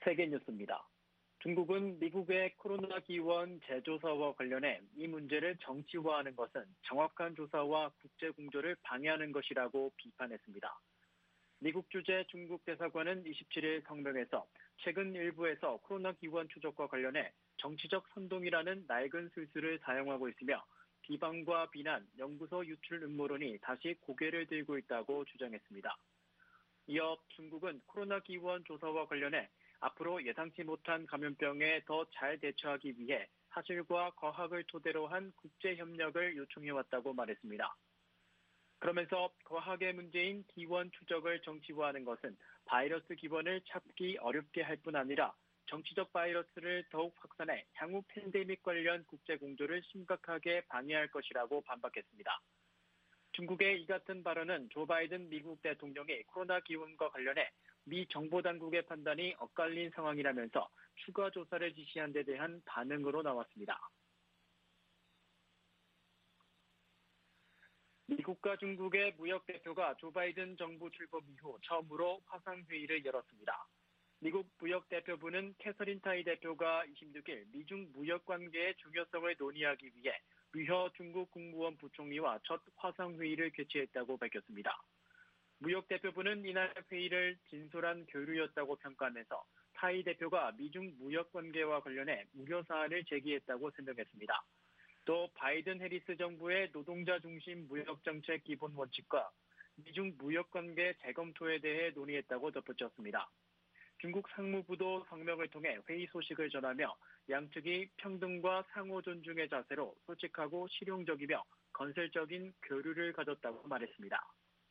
세계 뉴스입니다. 중국은 미국의 코로나 기원 재조사와 관련해 이 문제를 정치화하는 것은 정확한 조사와 국제 공조를 방해하는 것이라고 비판했습니다. 미국 주재 중국 대사관은 27일 성명에서 최근 일부에서 코로나 기원 추적과 관련해 정치적 선동이라는 낡은 술수를 사용하고 있으며 비방과 비난, 연구소 유출 음모론이 다시 고개를 들고 있다고 주장했습니다. 이어 중국은 코로나 기원 조사와 관련해 앞으로 예상치 못한 감염병에 더 잘 대처하기 위해 사실과 과학을 토대로 한 국제협력을 요청해왔다고 말했습니다. 그러면서 과학의 문제인 기원 추적을 정치화하는 것은 바이러스 기원을 찾기 어렵게 할 뿐 아니라 정치적 바이러스를 더욱 확산해 향후 팬데믹 관련 국제 공조를 심각하게 방해할 것이라고 반박했습니다. 중국의 이 같은 발언은 조 바이든 미국 대통령이 코로나 기원과 관련해 미 정보당국의 판단이 엇갈린 상황이라면서 추가 조사를 지시한 데 대한 반응으로 나왔습니다. 미국과 중국의 무역 대표가 조 바이든 정부 출범 이후 처음으로 화상회의를 열었습니다. 미국 무역대표부는 캐서린 타이 대표가 26일 미중 무역 관계의 중요성을 논의하기 위해 류허 중국 국무원 부총리와 첫 화상회의를 개최했다고 밝혔습니다. 무역대표부는 이날 회의를 진솔한 교류였다고 평가하면서 타이 대표가 미중 무역 관계와 관련해 우려 사안을 제기했다고 설명했습니다. 또 바이든 해리스 정부의 노동자 중심 무역 정책 기본 원칙과 미중 무역 관계 재검토에 대해 논의했다고 덧붙였습니다. 중국 상무부도 성명을 통해 회의 소식을 전하며 양측이 평등과 상호 존중의 자세로 솔직하고 실용적이며 건설적인 교류를 가졌다고 말했습니다.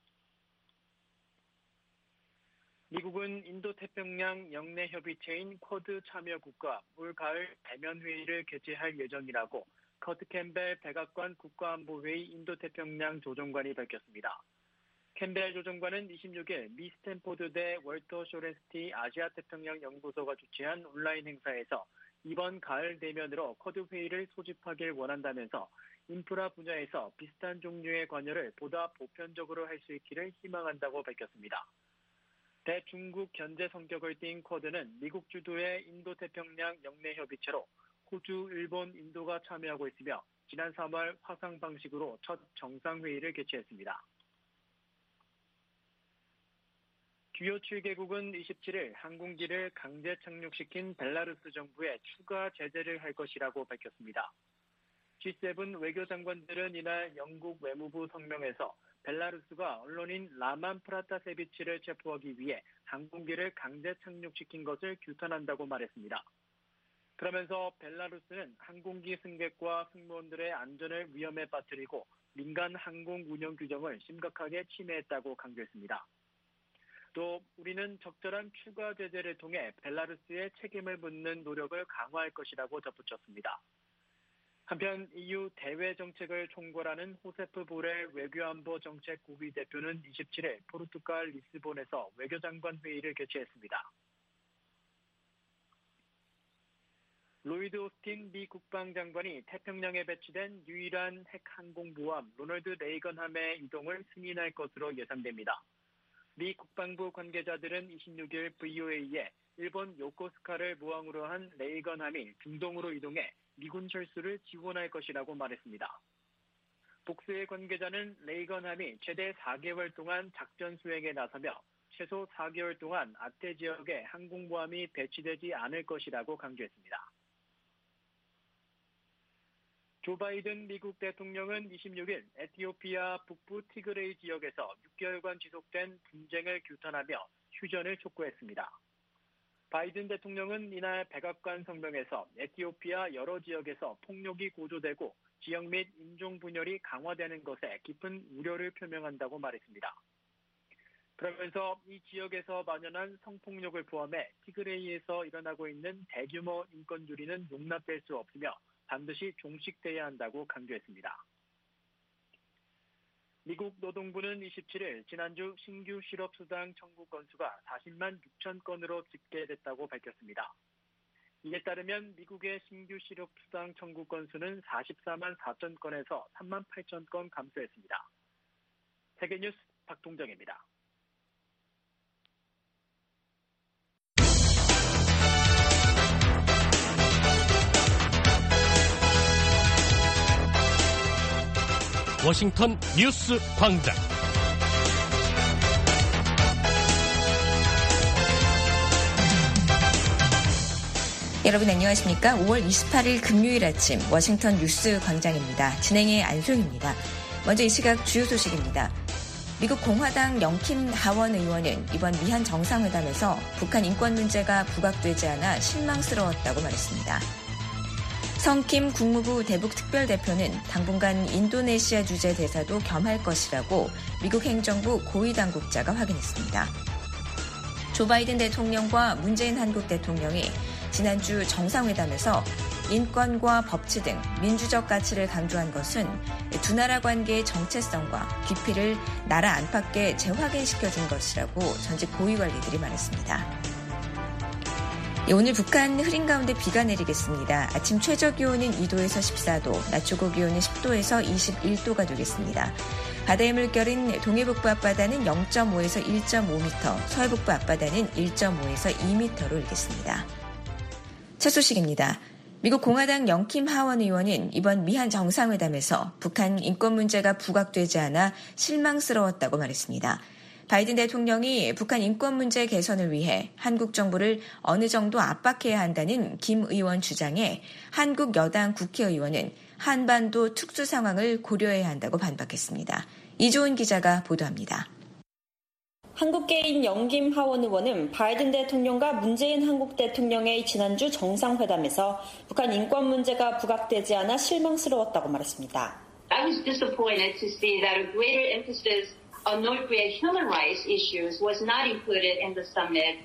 미국은 인도태평양 영내협의체인 쿼드 참여국가 올-가을 대면회의를 개최할 예정이라고 커트 캠벨 백악관 국가안보회의 인도태평양 조정관이 밝혔습니다. 캠벨 조정관은 26일 미 스탠포드대 월터 쇼렌스티 아시아태평양 연구소가 주최한 온라인 행사에서 이번 가을 대면으로 쿼드 회의를 소집하길 원한다면서 인프라 분야에서 비슷한 종류의 관여를 보다 보편적으로 할 수 있기를 희망한다고 밝혔습니다. 대중국 견제 성격을 띈 쿼드는 미국 주도의 인도태평양 영내협의체로 호주, 일본, 인도가 참여하고 있으며 지난 3월 화상 방식으로 첫 정상회의를 개최했습니다. 주요 7개국은 27일 항공기를 강제 착륙시킨 벨라루스 정부에 추가 제재를 할 것이라고 밝혔습니다. G7 외교장관들은 이날 영국 외무부 성명에서 벨라루스가 언론인 라만 프라타세비치를 체포하기 위해 항공기를 강제 착륙시킨 것을 규탄한다고 말했습니다. 그러면서 벨라루스는 항공기 승객과 승무원들의 안전을 위험에 빠뜨리고 민간 항공 운영 규정을 심각하게 침해했다고 강조했습니다. 또 우리는 적절한 추가 제재를 통해 벨라루스의 책임을 묻는 노력을 강화할 것이라고 덧붙였습니다. 한편 EU 대외 정책을 총괄하는 호세프 보렐 외교안보 정책 고위 대표는 27일 포르투갈 리스본에서 외교장관 회의를 개최했습니다. 로이드 오스틴 미 국방장관이 태평양에 배치된 유일한 핵 항공모함 로널드 레이건함의 이동을 승인할 것으로 예상됩니다. 미 국방부 관계자들은 26일 VOA에 일본 요코스카를 모항으로 한 레이건함이 중동으로 이동해 미군 철수를 지원할 것이라고 말했습니다. 복수의 관계자는 레이건함이 최대 4개월 동안 작전 수행에 나서며 최소 4개월 동안 아태 지역에 항공모함이 배치되지 않을 것이라고 강조했습니다. 조 바이든 미국 대통령은 26일 에티오피아 북부 티그레이 지역에서 6개월간 지속된 분쟁을 규탄하며 휴전을 촉구했습니다. 바이든 대통령은 이날 백악관 성명에서 에티오피아 여러 지역에서 폭력이 고조되고 지역 및 인종 분열이 강화되는 것에 깊은 우려를 표명한다고 말했습니다. 그러면서 이 지역에서 만연한 성폭력을 포함해 티그레이에서 일어나고 있는 대규모 인권유린은 용납될 수 없으며 반드시 종식돼야 한다고 강조했습니다. 미국 노동부는 27일 지난주 신규 실업수당 청구 건수가 40만 6천 건으로 집계됐다고 밝혔습니다. 이에 따르면 미국의 신규 실업수당 청구 건수는 44만 4천 건에서 3만 8천 건 감소했습니다. 세계뉴스 박동정입니다. 워싱턴 뉴스 광장. 여러분 안녕하십니까? 5월 28일 금요일 아침 워싱턴 뉴스 광장입니다. 진행의 안소영입니다. 먼저 이 시각 주요 소식입니다. 미국 공화당 영킴 하원 의원은 이번 미한 정상회담에서 북한 인권 문제가 부각되지 않아 실망스러웠다고 말했습니다. 성킴 국무부 대북특별대표는 당분간 인도네시아 주재 대사도 겸할 것이라고 미국 행정부 고위당국자가 확인했습니다. 조 바이든 대통령과 문재인 한국 대통령이 지난주 정상회담에서 인권과 법치 등 민주적 가치를 강조한 것은 두 나라 관계의 정체성과 깊이를 나라 안팎에 재확인시켜준 것이라고 전직 고위 관리들이 말했습니다. 오늘 북한 흐린 가운데 비가 내리겠습니다. 아침 최저 기온은 2도에서 14도, 낮 최고 기온은 10도에서 21도가 되겠습니다. 바다의 물결은 동해북부 앞바다는 0.5에서 1.5m, 서해북부 앞바다는 1.5에서 2m로 일겠습니다. 첫 소식입니다. 미국 공화당 영킴 하원 의원은 이번 미한 정상회담에서 북한 인권 문제가 부각되지 않아 실망스러웠다고 말했습니다. 바이든 대통령이 북한 인권 문제 개선을 위해 한국 정부를 어느 정도 압박해야 한다는 김 의원 주장에 한국 여당 국회의원은 한반도 특수 상황을 고려해야 한다고 반박했습니다. 이조은 기자가 보도합니다. 한국계인 영김 하원 의원은 바이든 대통령과 문재인 한국 대통령의 지난주 정상회담에서 북한 인권 문제가 부각되지 않아 실망스러웠다고 말했습니다. I was disappointed to see that a greater emphasis on North Korea's human rights issues was not included in the summit.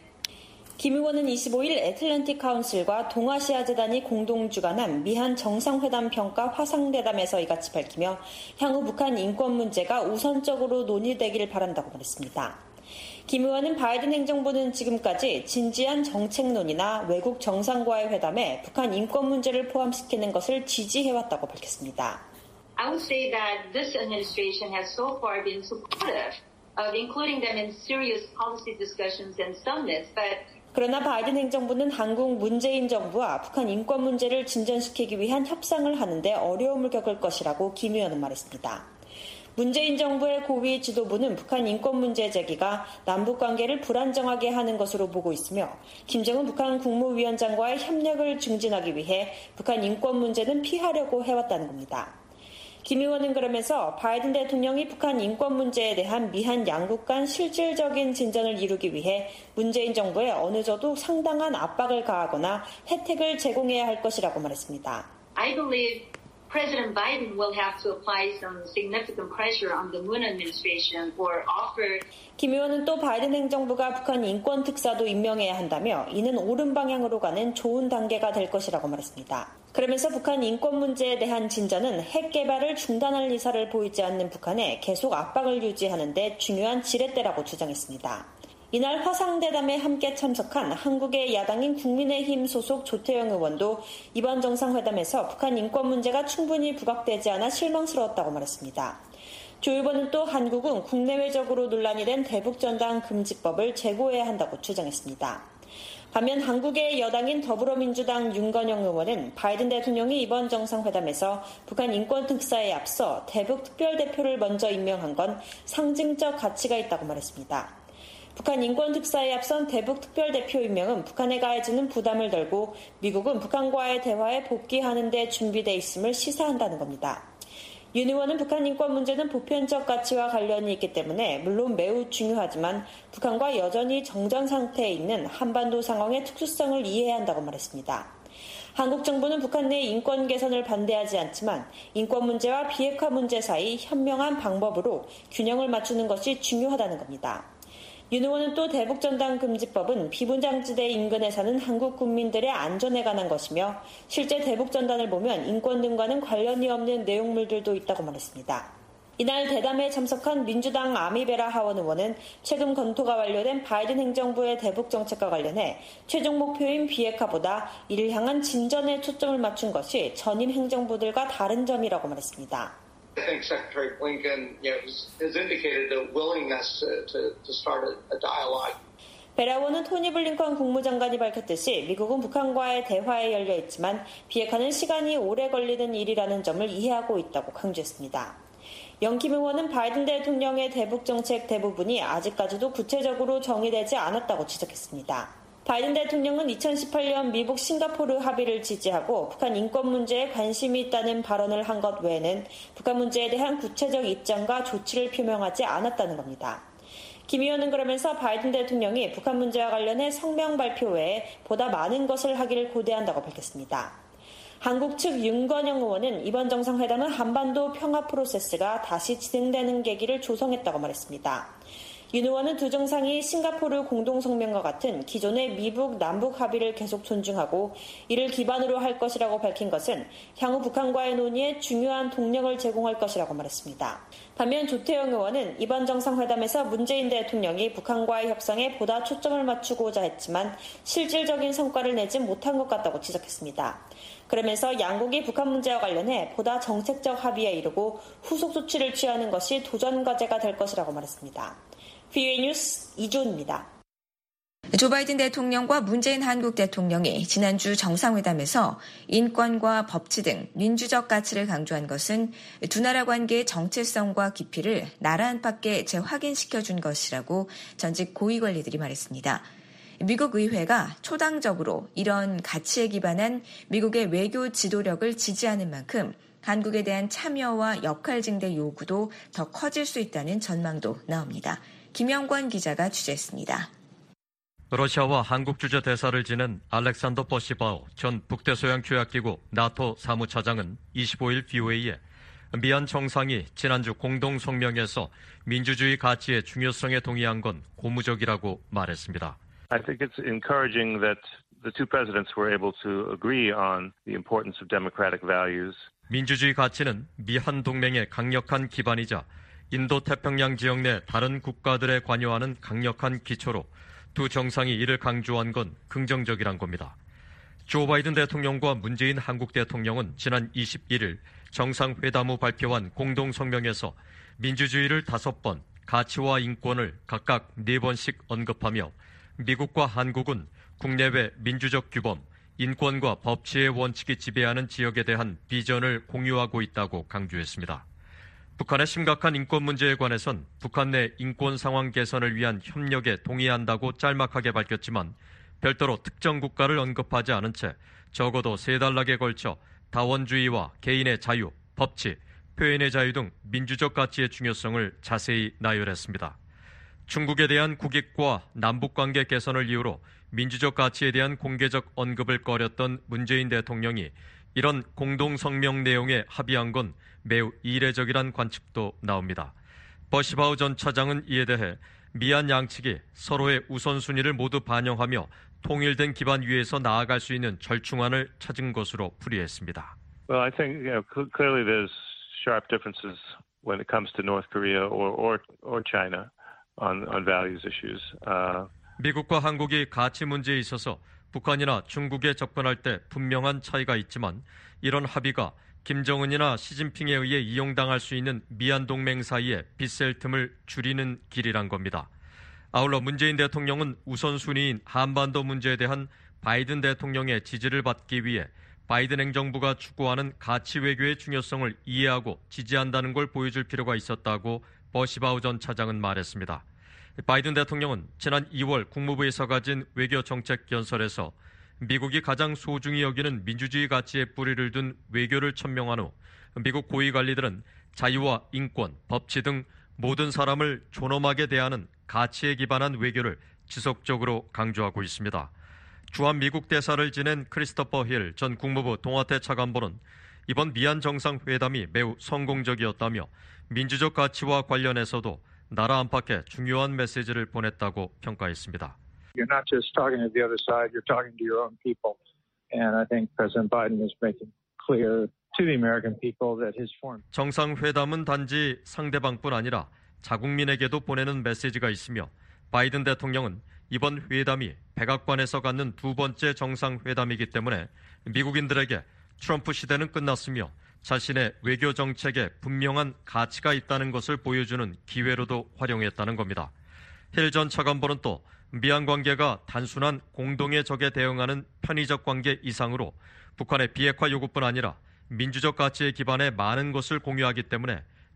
김 의원은 25일 애틀랜틱 카운슬과 동아시아 재단이 공동 주관한 미한 정상회담 평가 화상대담에서 이같이 밝히며 향후 북한 인권 문제가 우선적으로 논의되길 바란다고 말했습니다. 김 의원은 바이든 행정부는 지금까지 진지한 정책론이나 외국 정상과의 회담에 북한 인권 문제를 포함시키는 것을 지지해왔다고 밝혔습니다. I would say that this administration has so far been supportive of including them in serious policy discussions and summits, but 그러나 바이든 행정부는 한국 문재인 정부와 북한 인권 문제를 진전시키기 위한 협상을 하는데 어려움을 겪을 것이라고 김 의원은 말했습니다. 문재인 정부의 고위 지도부는 북한 인권 문제 제기가 남북관계를 불안정하게 하는 것으로 보고 있으며 김정은 북한 국무위원장과의 협력을 증진하기 위해 북한 인권 문제는 피하려고 해왔다는 겁니다. 김 의원은 그러면서 바이든 대통령이 북한 인권 문제에 대한 미한 양국 간 실질적인 진전을 이루기 위해 문재인 정부에 어느 정도 상당한 압박을 가하거나 혜택을 제공해야 할 것이라고 말했습니다. I believe President Biden will have to apply some significant pressure on the Moon administration or offer. 김 의원은 또 바이든 행정부가 북한 인권 특사도 임명해야 한다며 이는 옳은 방향으로 가는 좋은 단계가 될 것이라고 말했습니다. 그러면서 북한 인권 문제에 대한 진전은 핵 개발을 중단할 의사를 보이지 않는 북한에 계속 압박을 유지하는 데 중요한 지렛대라고 주장했습니다. 이날 화상대담에 함께 참석한 한국의 야당인 국민의힘 소속 조태영 의원도 이번 정상회담에서 북한 인권 문제가 충분히 부각되지 않아 실망스러웠다고 말했습니다. 조 의원은 또 한국은 국내외적으로 논란이 된 대북전단 금지법을 재고해야 한다고 주장했습니다. 반면 한국의 여당인 더불어민주당 윤건영 의원은 바이든 대통령이 이번 정상회담에서 북한 인권 특사에 앞서 대북 특별대표를 먼저 임명한 건 상징적 가치가 있다고 말했습니다. 북한 인권 특사에 앞선 대북 특별대표 임명은 북한에 가해지는 부담을 덜고 미국은 북한과의 대화에 복귀하는 데 준비돼 있음을 시사한다는 겁니다. 윤 의원은 북한 인권 문제는 보편적 가치와 관련이 있기 때문에 물론 매우 중요하지만 북한과 여전히 정전 상태에 있는 한반도 상황의 특수성을 이해해야 한다고 말했습니다. 한국 정부는 북한 내 인권 개선을 반대하지 않지만 인권 문제와 비핵화 문제 사이 현명한 방법으로 균형을 맞추는 것이 중요하다는 겁니다. 윤 의원은 또 대북전단 금지법은 비분장지대 인근에 사는 한국 국민들의 안전에 관한 것이며 실제 대북전단을 보면 인권 등과는 관련이 없는 내용물들도 있다고 말했습니다. 이날 대담에 참석한 민주당 아미베라 하원 의원은 최근 검토가 완료된 바이든 행정부의 대북 정책과 관련해 최종 목표인 비핵화보다 이를 향한 진전에 초점을 맞춘 것이 전임 행정부들과 다른 점이라고 말했습니다. I think Secretary Blinken has indicated a willingness to start a dialogue. 베라 의원은 토니 블링컨 국무장관이 밝혔듯이 미국은 북한과의 대화에 열려 있지만 비핵화는 시간이 오래 걸리는 일이라는 점을 이해하고 있다고 강조했습니다. 영킴 의원은 바이든 대통령의 대북 정책 대부분이 아직까지도 구체적으로 정의되지 않았다고 지적했습니다. 바이든 대통령은 2018년 미국 싱가포르 합의를 지지하고 북한 인권 문제에 관심이 있다는 발언을 한 것 외에는 북한 문제에 대한 구체적 입장과 조치를 표명하지 않았다는 겁니다. 김 의원은 그러면서 바이든 대통령이 북한 문제와 관련해 성명 발표 외에 보다 많은 것을 하기를 고대한다고 밝혔습니다. 한국 측 윤건영 의원은 이번 정상회담은 한반도 평화 프로세스가 다시 진행되는 계기를 조성했다고 말했습니다. 윤 의원은 두 정상이 싱가포르 공동성명과 같은 기존의 미북 남북 합의를 계속 존중하고 이를 기반으로 할 것이라고 밝힌 것은 향후 북한과의 논의에 중요한 동력을 제공할 것이라고 말했습니다. 반면 조태영 의원은 이번 정상회담에서 문재인 대통령이 북한과의 협상에 보다 초점을 맞추고자 했지만 실질적인 성과를 내지 못한 것 같다고 지적했습니다. 그러면서 양국이 북한 문제와 관련해 보다 정책적 합의에 이르고 후속 조치를 취하는 것이 도전 과제가 될 것이라고 말했습니다. VOA 뉴스 이주은입니다. 조 바이든 대통령과 문재인 한국 대통령이 지난주 정상회담에서 인권과 법치 등 민주적 가치를 강조한 것은 두 나라 관계의 정체성과 깊이를 나라 안팎에 재확인시켜준 것이라고 전직 고위 관리들이 말했습니다. 미국 의회가 초당적으로 이런 가치에 기반한 미국의 외교 지도력을 지지하는 만큼 한국에 대한 참여와 역할 증대 요구도 더 커질 수 있다는 전망도 나옵니다. 김영권 기자가 취재했습니다. 러시아와 한국 주재 대사를 지낸 알렉산더 버시바우 전 북대서양조약기구 나토 사무차장은 25일 VOA에 미얀 정상이 지난주 공동성명에서 민주주의 가치의 중요성에 동의한 건 고무적이라고 말했습니다. I think it's encouraging that the two presidents were able to agree on the importance of democratic values. 민주주의 가치는 미한 동맹의 강력한 기반이자 인도태평양 지역 내 다른 국가들에 관여하는 강력한 기초로 두 정상이 이를 강조한 건 긍정적이란 겁니다. 조 바이든 대통령과 문재인 한국 대통령은 지난 21일 정상회담 후 발표한 공동성명에서 민주주의를 5번, 가치와 인권을 각각 4번씩 언급하며 미국과 한국은 국내외 민주적 규범, 인권과 법치의 원칙이 지배하는 지역에 대한 비전을 공유하고 있다고 강조했습니다. 북한의 심각한 인권 문제에 관해선 북한 내 인권 상황 개선을 위한 협력에 동의한다고 짤막하게 밝혔지만 별도로 특정 국가를 언급하지 않은 채 적어도 3단락에 걸쳐 다원주의와 개인의 자유, 법치, 표현의 자유 등 민주적 가치의 중요성을 자세히 나열했습니다. 중국에 대한 국익과 남북관계 개선을 이유로 민주적 가치에 대한 공개적 언급을 꺼렸던 문재인 대통령이 이런 공동성명 내용에 합의한 건 매우 이례적이란 관측도 나옵니다. 버시바우 전 차장은 이에 대해 미얀 양측이 서로의 우선순위를 모두 반영하며 통일된 기반 위에서 나아갈 수 있는 절충안을 찾은 것으로 풀이했습니다. Well, I think clearly there's sharp differences when it comes to North Korea or China on values issues. 미국과 한국이 가치 문제에 있어서 북한이나 중국에 접근할 때 분명한 차이가 있지만 이런 합의가 김정은이나 시진핑에 의해 이용당할 수 있는 미얀 동맹 사이에 빗셀 틈을 줄이는 길이란 겁니다. 아울러 문재인 대통령은 우선순위인 한반도 문제에 대한 바이든 대통령의 지지를 받기 위해 바이든 행정부가 추구하는 가치 외교의 중요성을 이해하고 지지한다는 걸 보여줄 필요가 있었다고 버시바우 전 차장은 말했습니다. 바이든 대통령은 지난 2월 국무부에서 가진 외교정책 연설에서 미국이 가장 소중히 여기는 민주주의 가치에 뿌리를 둔 외교를 천명한 후 미국 고위 관리들은 자유와 인권, 법치 등 모든 사람을 존엄하게 대하는 가치에 기반한 외교를 지속적으로 강조하고 있습니다. 주한 미국 대사를 지낸 크리스토퍼 힐 전 국무부 동아태 차관보는 이번 미얀 정상회담이 매우 성공적이었다며 민주적 가치와 관련해서도 나라 안팎에 중요한 메시지를 보냈다고 평가했습니다. You're not just talking to the other side, you're talking to your own people. And I think President Biden is making clear to the American people that his foreign... 정상회담은 단지 상대방뿐 아니라 자국민에게도 보내는 메시지가 있으며 바이든 대통령은 이번 회담이 백악관에서 갖는 2번째 정상회담이기 때문에 미국인들에게 트럼프 시대는 끝났으며 자신의 외교 정책에 분명한 가치가 있다는 것을 보여주는 기회로도 활용했다는 겁니다. 힐 전 차관보는 또 미얀 관계가 단순한 공동의 적에 대응하는 편의적 관계 이상으로 북한의 비핵화 요구뿐 아니라 민주적 가치에 기반해 많은 것을 공유하기 때문에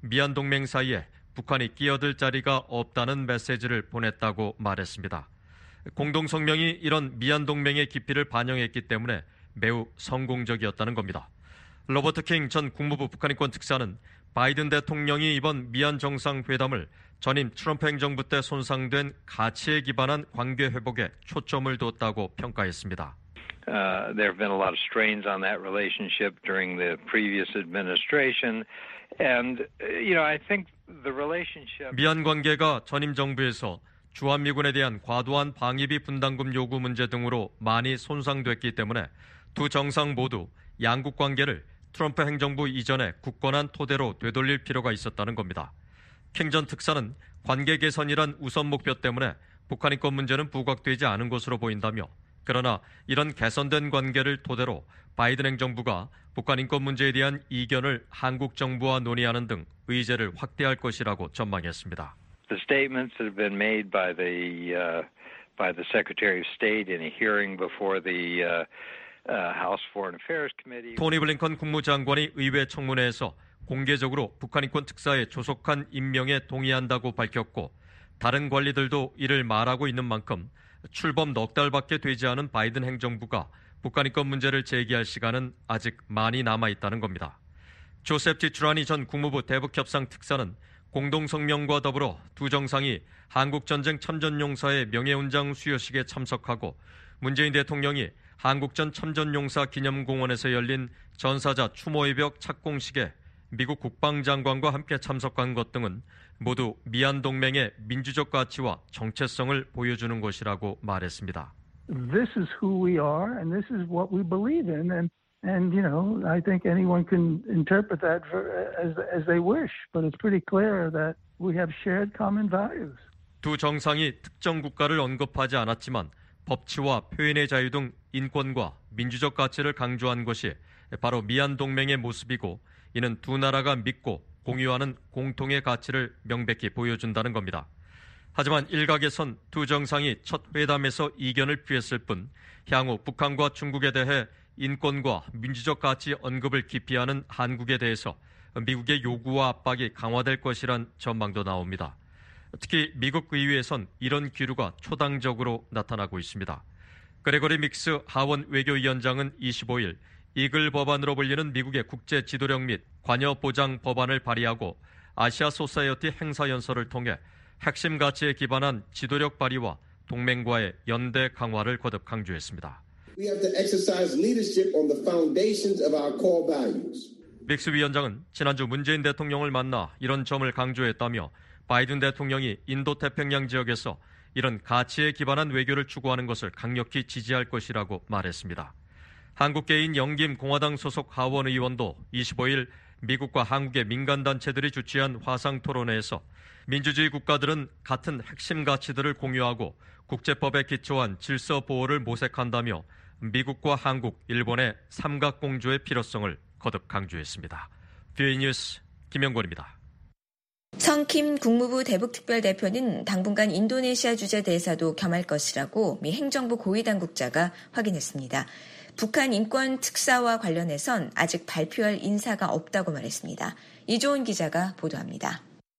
미얀 동맹 사이에 북한이 끼어들 자리가 없다는 메시지를 보냈다고 말했습니다. 공동 성명이 이런 미얀 동맹의 깊이를 반영했기 때문에 매우 성공적이었다는 겁니다. 로버트 킹 전 국무부 북한인권 특사는 바이든 대통령이 이번 미얀 정상회담을 전임 트럼프 행정부 때 손상된 가치에 기반한 관계 회복에 초점을 뒀다고 평가했습니다. There have been a lot of strains on that relationship during the previous administration, and I think the relationship. 미얀 관계가 전임 정부에서 주한미군에 대한 과도한 방위비 분담금 요구 문제 등으로 많이 손상됐기 때문에 두 정상 모두 양국 관계를 트럼프 행정부 이전에 굳건한 토대로 되돌릴 필요가 있었다는 겁니다. 킹 전 특사는 관계 개선이란 우선 목표 때문에 북한 인권 문제는 부각되지 않은 것으로 보인다며, 그러나 이런 개선된 관계를 토대로 바이든 행정부가 북한 인권 문제에 대한 이견을 한국 정부와 논의하는 등 의제를 확대할 것이라고 전망했습니다. The statements that have been made by the Secretary of State in a hearing before the House Foreign Affairs Committee. 토니 블링컨 국무장관이 의회 청문회에서 공개적으로 북한 인권 특사의 조속한 임명에 동의한다고 밝혔고, 다른 관리들도 이를 말하고 있는 만큼 출범 넉 달밖에 되지 않은 바이든 행정부가 북한 인권 문제를 제기할 시간은 아직 많이 남아있다는 겁니다. 조셉 지트라니 전 국무부 대북협상 특사는 공동성명과 더불어 두 정상이 한국전쟁 참전용사의 명예훈장 수여식에 참석하고 문재인 대통령이 한국전 참전용사 기념공원에서 열린 전사자 추모의 벽 착공식에 미국 국방장관과 함께 참석한 것 등은 모두 미얀 동맹의 민주적 가치와 정체성을 보여주는 것이라고 말했습니다. This is who we are and this is what we believe in and I think anyone can interpret that as they wish, but it's pretty clear that we have shared common values. 두 정상이 특정 국가를 언급하지 않았지만 법치와 표현의 자유 등 인권과 민주적 가치를 강조한 것이 바로 미얀 동맹의 모습이고, 이는 두 나라가 믿고 공유하는 공통의 가치를 명백히 보여준다는 겁니다. 하지만 일각에선 두 정상이 첫 회담에서 이견을 피했을 뿐 향후 북한과 중국에 대해 인권과 민주적 가치 언급을 기피하는 한국에 대해서 미국의 요구와 압박이 강화될 것이란 전망도 나옵니다. 특히 미국 의회에선 이런 기류가 초당적으로 나타나고 있습니다. 그레고리 믹스 하원 외교위원장은 25일 이글 법안으로 불리는 미국의 국제 지도력 및 관여 보장 법안을 발의하고 아시아 소사이어티 행사 연설을 통해 핵심 가치에 기반한 지도력 발휘와 동맹과의 연대 강화를 거듭 강조했습니다. We have to exercise leadership on the foundations of our core values. 믹스 위원장은 지난주 문재인 대통령을 만나 이런 점을 강조했다며 바이든 대통령이 인도태평양 지역에서 이런 가치에 기반한 외교를 추구하는 것을 강력히 지지할 것이라고 말했습니다. 한국계인 영김 공화당 소속 하원 의원도 25일 미국과 한국의 민간단체들이 주최한 화상토론회에서 민주주의 국가들은 같은 핵심 가치들을 공유하고 국제법에 기초한 질서 보호를 모색한다며 미국과 한국, 일본의 삼각공조의 필요성을 거듭 강조했습니다. 뷰이 뉴스 김영권입니다. 성킴 국무부 대북특별대표는 당분간 인도네시아 주재 대사도 겸할 것이라고 미 행정부 고위당국자가 확인했습니다. 북한 인권 특사와 관련해선 아직 발표할 인사가 없다고 말했습니다. 이조은 기자가 보도합니다.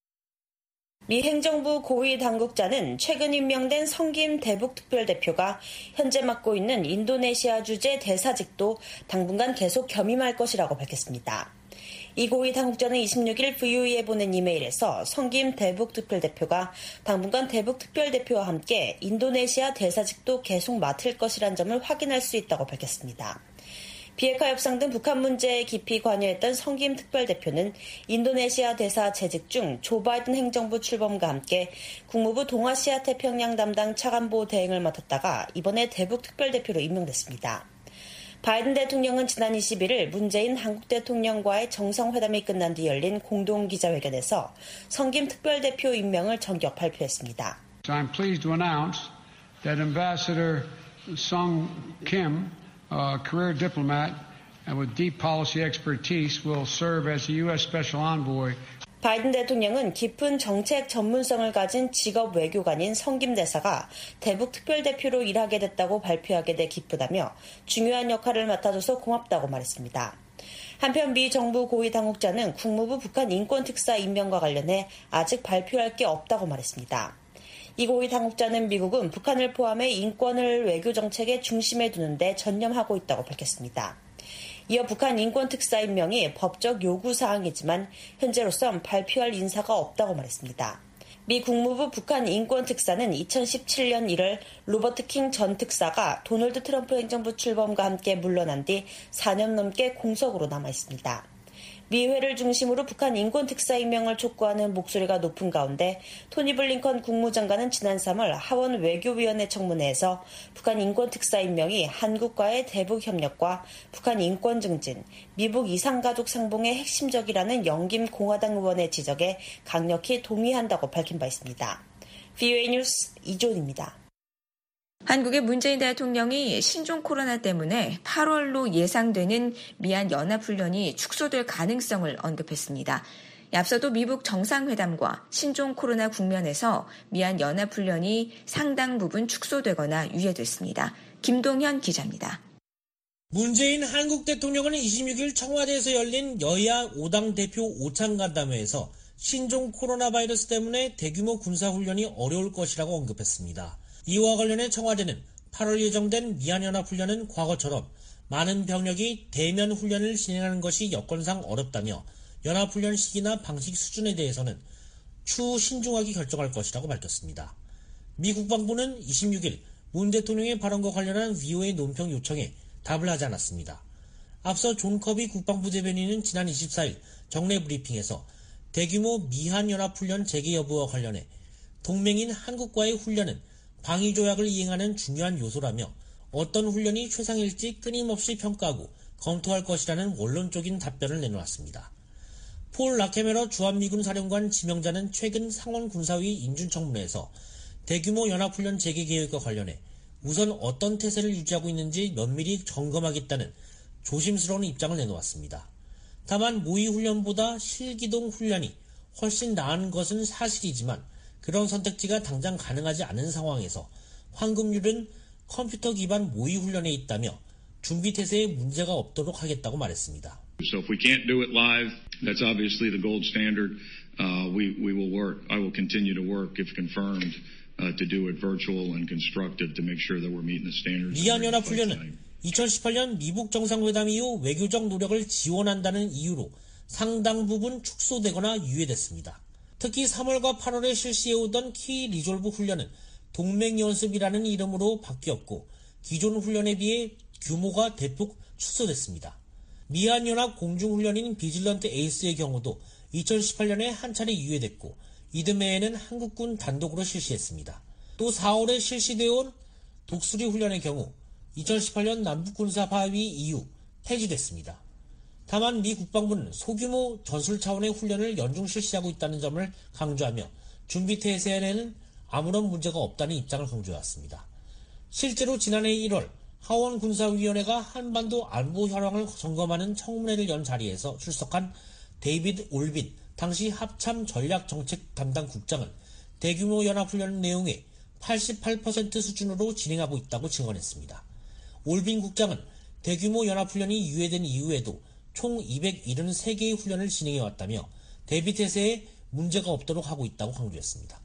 미 행정부 고위 당국자는 최근 임명된 성김 대북특별대표가 현재 맡고 있는 인도네시아 주재 대사직도 당분간 계속 겸임할 것이라고 밝혔습니다. 이 고위 당국자는 26일 VOE에 보낸 이메일에서 성김 대북특별대표가 당분간 대북특별대표와 함께 인도네시아 대사직도 계속 맡을 것이란 점을 확인할 수 있다고 밝혔습니다. 비핵화 협상 등 북한 문제에 깊이 관여했던 성김 특별대표는 인도네시아 대사 재직 중 조 바이든 행정부 출범과 함께 국무부 동아시아 태평양 담당 차관보 대행을 맡았다가 이번에 대북특별대표로 임명됐습니다. 바이든 대통령은 지난 21일 문재인 한국 대통령과의 정상회담이 끝난 뒤 열린 공동기자회견에서 성김 특별대표 임명을 전격 발표했습니다. I'm pleased to announce that Ambassador Sung Kim, a career diplomat and with deep policy expertise, will serve as the U.S. Special Envoy. 바이든 대통령은 깊은 정책 전문성을 가진 직업 외교관인 성김 대사가 대북 특별대표로 일하게 됐다고 발표하게 돼 기쁘다며 중요한 역할을 맡아줘서 고맙다고 말했습니다. 한편 미 정부 고위 당국자는 국무부 북한 인권특사 임명과 관련해 아직 발표할 게 없다고 말했습니다. 이 고위 당국자는 미국은 북한을 포함해 인권을 외교 정책의 중심에 두는 데 전념하고 있다고 밝혔습니다. 이어 북한 인권특사 임명이 법적 요구사항이지만 현재로선 발표할 인사가 없다고 말했습니다. 미 국무부 북한 인권특사는 2017년 1월 로버트 킹 전 특사가 도널드 트럼프 행정부 출범과 함께 물러난 뒤 4년 넘게 공석으로 남아있습니다. 미 의회를 중심으로 북한 인권특사 임명을 촉구하는 목소리가 높은 가운데 토니 블링컨 국무장관은 지난 3월 하원 외교위원회 청문회에서 북한 인권특사 임명이 한국과의 대북 협력과 북한 인권 증진, 미북 이상가족 상봉의 핵심적이라는 영김 공화당 의원의 지적에 강력히 동의한다고 밝힌 바 있습니다. VOA 뉴스 이존입니다. 한국의 문재인 대통령이 신종 코로나 때문에 8월로 예상되는 미한 연합훈련이 축소될 가능성을 언급했습니다. 앞서도 미북 정상회담과 신종 코로나 국면에서 미한 연합훈련이 상당 부분 축소되거나 유예됐습니다. 김동현 기자입니다. 문재인 한국 대통령은 26일 청와대에서 열린 여야 5당 대표 오찬간담회에서 신종 코로나 바이러스 때문에 대규모 군사훈련이 어려울 것이라고 언급했습니다. 이와 관련해 청와대는 8월 예정된 미한연합훈련은 과거처럼 많은 병력이 대면 훈련을 진행하는 것이 여건상 어렵다며 연합훈련 시기나 방식 수준에 대해서는 추후 신중하게 결정할 것이라고 밝혔습니다. 미 국방부는 26일 문 대통령의 발언과 관련한 VOA 논평 요청에 답을 하지 않았습니다. 앞서 존 커비 국방부 대변인은 지난 24일 정례 브리핑에서 대규모 미한연합훈련 재개 여부와 관련해 동맹인 한국과의 훈련은 방위조약을 이행하는 중요한 요소라며 어떤 훈련이 최상일지 끊임없이 평가하고 검토할 것이라는 원론적인 답변을 내놓았습니다. 폴 라케메러 주한미군 사령관 지명자는 최근 상원군사위 인준청문회에서 대규모 연합훈련 재개 계획과 관련해 우선 어떤 태세를 유지하고 있는지 면밀히 점검하겠다는 조심스러운 입장을 내놓았습니다. 다만 모의훈련보다 실기동 훈련이 훨씬 나은 것은 사실이지만 그런 선택지가 당장 가능하지 않은 상황에서 황금률은 컴퓨터 기반 모의훈련에 있다며 준비 태세에 문제가 없도록 하겠다고 말했습니다. So if we can't do it live, that's obviously the gold standard. We will work. I will continue to work if confirmed to do it virtual and constructive to make sure that we're meeting the standards. 미한연합훈련은 2018년 미북 정상회담 이후 외교적 노력을 지원한다는 이유로 상당 부분 축소되거나 유예됐습니다. 특히 3월과 8월에 실시해오던 키 리졸브 훈련은 동맹연습이라는 이름으로 바뀌었고 기존 훈련에 비해 규모가 대폭 축소됐습니다. 미한연합 공중훈련인 비질런트 에이스의 경우도 2018년에 한 차례 유예됐고 이듬해에는 한국군 단독으로 실시했습니다. 또 4월에 실시되어온 독수리 훈련의 경우 2018년 남북군사 합의 이후 폐지됐습니다. 다만 미 국방부는 소규모 전술 차원의 훈련을 연중 실시하고 있다는 점을 강조하며 준비 태세에는 아무런 문제가 없다는 입장을 강조해왔습니다. 실제로 지난해 1월 하원군사위원회가 한반도 안보 현황을 점검하는 청문회를 연 자리에서 출석한 데이비드 올빈 당시 합참 전략정책 담당 국장은 대규모 연합훈련 내용의 88% 수준으로 진행하고 있다고 증언했습니다. 올빈 국장은 대규모 연합훈련이 유예된 이후에도 총 273개의 훈련을 진행해왔다며 대비 태세에 문제가 없도록 하고 있다고 강조했습니다.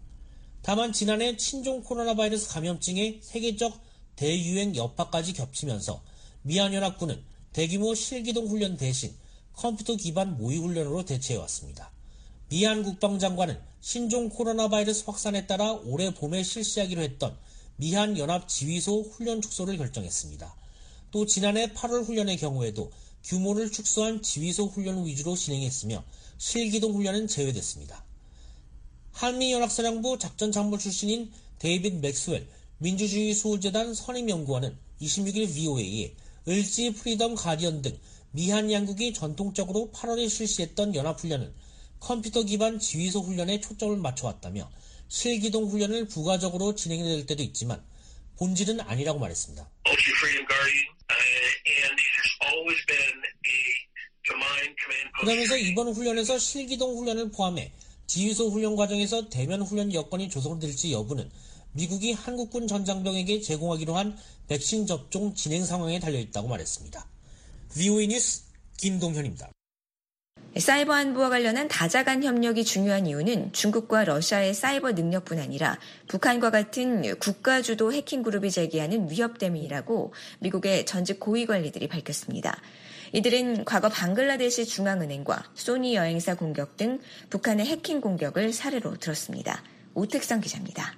다만 지난해 신종 코로나 바이러스 감염증의 세계적 대유행 여파까지 겹치면서 미한연합군은 대규모 실기동 훈련 대신 컴퓨터 기반 모의훈련으로 대체해왔습니다. 미한 국방장관은 신종 코로나 바이러스 확산에 따라 올해 봄에 실시하기로 했던 미한연합지휘소 훈련 축소를 결정했습니다. 또 지난해 8월 훈련의 경우에도 규모를 축소한 지휘소 훈련 위주로 진행했으며 실기동 훈련은 제외됐습니다. 한미연합사령부 작전참모 출신인 데이빗 맥스웰 민주주의수호재단 선임연구원은 26일 VOA에 을지 프리덤 가디언 등 미한 양국이 전통적으로 8월에 실시했던 연합훈련은 컴퓨터 기반 지휘소 훈련에 초점을 맞춰왔다며 실기동 훈련을 부가적으로 진행될 때도 있지만 본질은 아니라고 말했습니다. 그러면서 이번 훈련에서 실기동 훈련을 포함해 지휘소 훈련 과정에서 대면 훈련 여건이 조성될지 여부는 미국이 한국군 전장병에게 제공하기로 한 백신 접종 진행 상황에 달려있다고 말했습니다. VOA 뉴스 김동현입니다. 사이버 안보와 관련한 다자간 협력이 중요한 이유는 중국과 러시아의 사이버 능력뿐 아니라 북한과 같은 국가주도 해킹 그룹이 제기하는 위협 때문이라고 미국의 전직 고위 관리들이 밝혔습니다. 이들은 과거 방글라데시 중앙은행과 소니 여행사 공격 등 북한의 해킹 공격을 사례로 들었습니다. 오택성 기자입니다.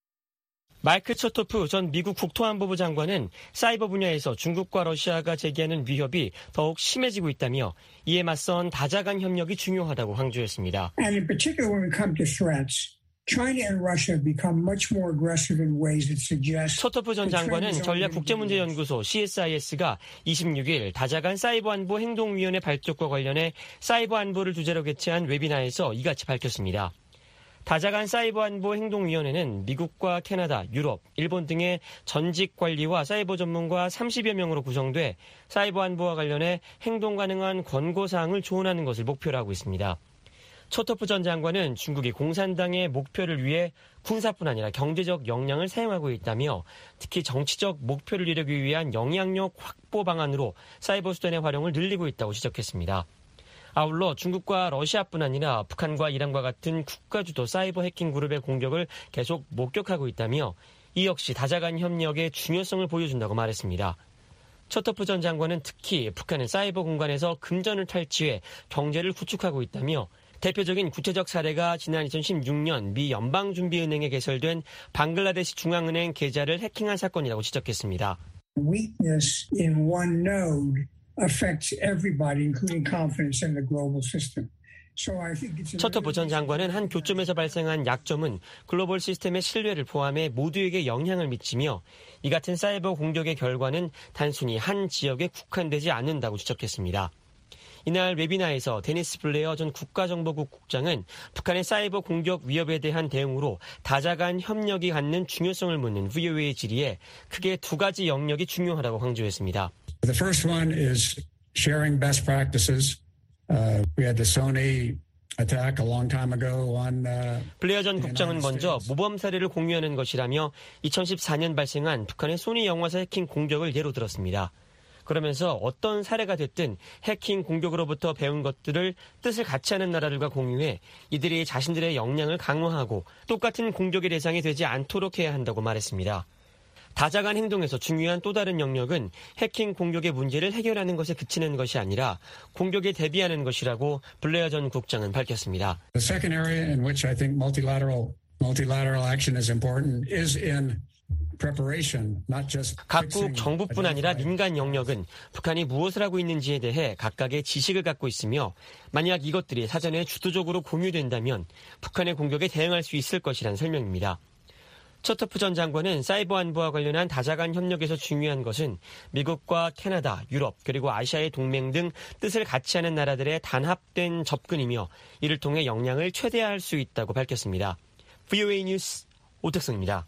마이클 초토프 전 미국 국토안보부 장관은 사이버 분야에서 중국과 러시아가 제기하는 위협이 더욱 심해지고 있다며 이에 맞선 다자간 협력이 중요하다고 강조했습니다. And in particular when we come to threats, China and Russia have become much more aggressive in ways that suggest. 초토프 전 장관은 전략국제문제연구소 CSIS가 26일 다자간 사이버 안보 행동위원회 발족과 관련해 사이버 안보를 주제로 개최한 웨비나에서 이같이 밝혔습니다. 다자간 사이버 안보 행동위원회는 미국과 캐나다, 유럽, 일본 등의 전직 관리와 사이버 전문가 30여 명으로 구성돼 사이버 안보와 관련해 행동 가능한 권고사항을 조언하는 것을 목표로 하고 있습니다. 초토프 전 장관은 중국이 공산당의 목표를 위해 군사뿐 아니라 경제적 역량을 사용하고 있다며 특히 정치적 목표를 이루기 위한 영향력 확보 방안으로 사이버 수단의 활용을 늘리고 있다고 지적했습니다. 아울러 중국과 러시아뿐 아니라 북한과 이란과 같은 국가주도 사이버 해킹 그룹의 공격을 계속 목격하고 있다며 이 역시 다자간 협력의 중요성을 보여준다고 말했습니다. 초토프 전 장관은 특히 북한은 사이버 공간에서 금전을 탈취해 경제를 구축하고 있다며 대표적인 구체적 사례가 지난 2016년 미 연방준비은행에 개설된 방글라데시 중앙은행 계좌를 해킹한 사건이라고 지적했습니다. Weakness in one node affects everybody, including confidence in the global system. 초토프 전 장관은 한 교점에서 발생한 약점은 글로벌 시스템의 신뢰를 포함해 모두에게 영향을 미치며 이 같은 사이버 공격의 결과는 단순히 한 지역에 국한되지 않는다고 지적했습니다. 이날 웨비나에서 데니스 블레어 전 국가정보국 국장은 북한의 사이버 공격 위협에 대한 대응으로 다자간 협력이 갖는 중요성을 묻는 VOA 질의에 크게 두 가지 영역이 중요하다고 강조했습니다. The first one is sharing best practices. We had the Sony attack a long time ago on. 블레어 전 국장은 먼저 모범 사례를 공유하는 것이라며 2014년 발생한 북한의 소니 영화사 해킹 공격을 예로 들었습니다. 그러면서 어떤 사례가 됐든 해킹 공격으로부터 배운 것들을 뜻을 같이 하는 나라들과 공유해 이들이 자신들의 역량을 강화하고 똑같은 공격의 대상이 되지 않도록 해야 한다고 말했습니다. 다자간 행동에서 중요한 또 다른 영역은 해킹 공격의 문제를 해결하는 것에 그치는 것이 아니라 공격에 대비하는 것이라고 블레어 전 국장은 밝혔습니다. The second area in which I think multilateral action is important is in preparation, not just. 각국 정부뿐 아니라 민간 영역은 북한이 무엇을 하고 있는지에 대해 각각의 지식을 갖고 있으며 만약 이것들이 사전에 주도적으로 공유된다면 북한의 공격에 대응할 수 있을 것이란 설명입니다. 초토프 전 장관은 사이버 안보와 관련한 다자간 협력에서 중요한 것은 미국과 캐나다, 유럽, 그리고 아시아의 동맹 등 뜻을 같이 하는 나라들의 단합된 접근이며 이를 통해 역량을 최대화할 수 있다고 밝혔습니다. VOA 뉴스 오택성입니다.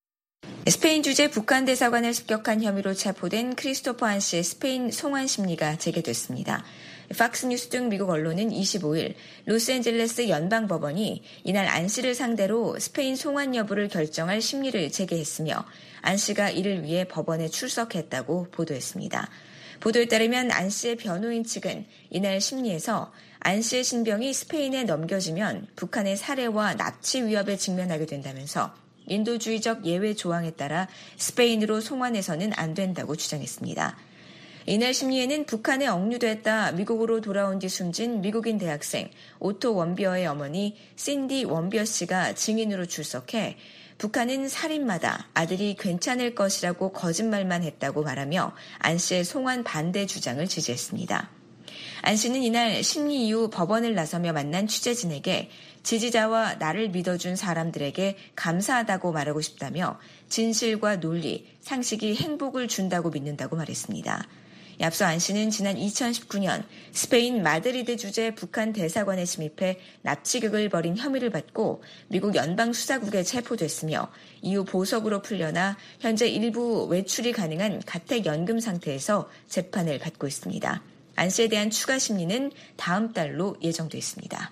스페인 주재 북한 대사관을 습격한 혐의로 체포된 크리스토퍼 안 씨의 스페인 송환 심리가 재개됐습니다. 팍스뉴스 등 미국 언론은 25일 로스앤젤레스 연방법원이 이날 안 씨를 상대로 스페인 송환 여부를 결정할 심리를 재개했으며 안 씨가 이를 위해 법원에 출석했다고 보도했습니다. 보도에 따르면 안 씨의 변호인 측은 이날 심리에서 안 씨의 신병이 스페인에 넘겨지면 북한의 살해와 납치 위협에 직면하게 된다면서 인도주의적 예외 조항에 따라 스페인으로 송환해서는 안 된다고 주장했습니다. 이날 심리에는 북한에 억류됐다 미국으로 돌아온 뒤 숨진 미국인 대학생 오토 원비어의 어머니 신디 원비어 씨가 증인으로 출석해 북한은 살인마다 아들이 괜찮을 것이라고 거짓말만 했다고 말하며 안 씨의 송환 반대 주장을 지지했습니다. 안 씨는 이날 심리 이후 법원을 나서며 만난 취재진에게 지지자와 나를 믿어준 사람들에게 감사하다고 말하고 싶다며 진실과 논리, 상식이 행복을 준다고 믿는다고 말했습니다. 앞서 안 씨는 지난 2019년 스페인 마드리드 주재 북한 대사관에 침입해 납치극을 벌인 혐의를 받고 미국 연방수사국에 체포됐으며 이후 보석으로 풀려나 현재 일부 외출이 가능한 가택연금 상태에서 재판을 받고 있습니다. 안 씨에 대한 추가 심리는 다음 달로 예정돼 있습니다.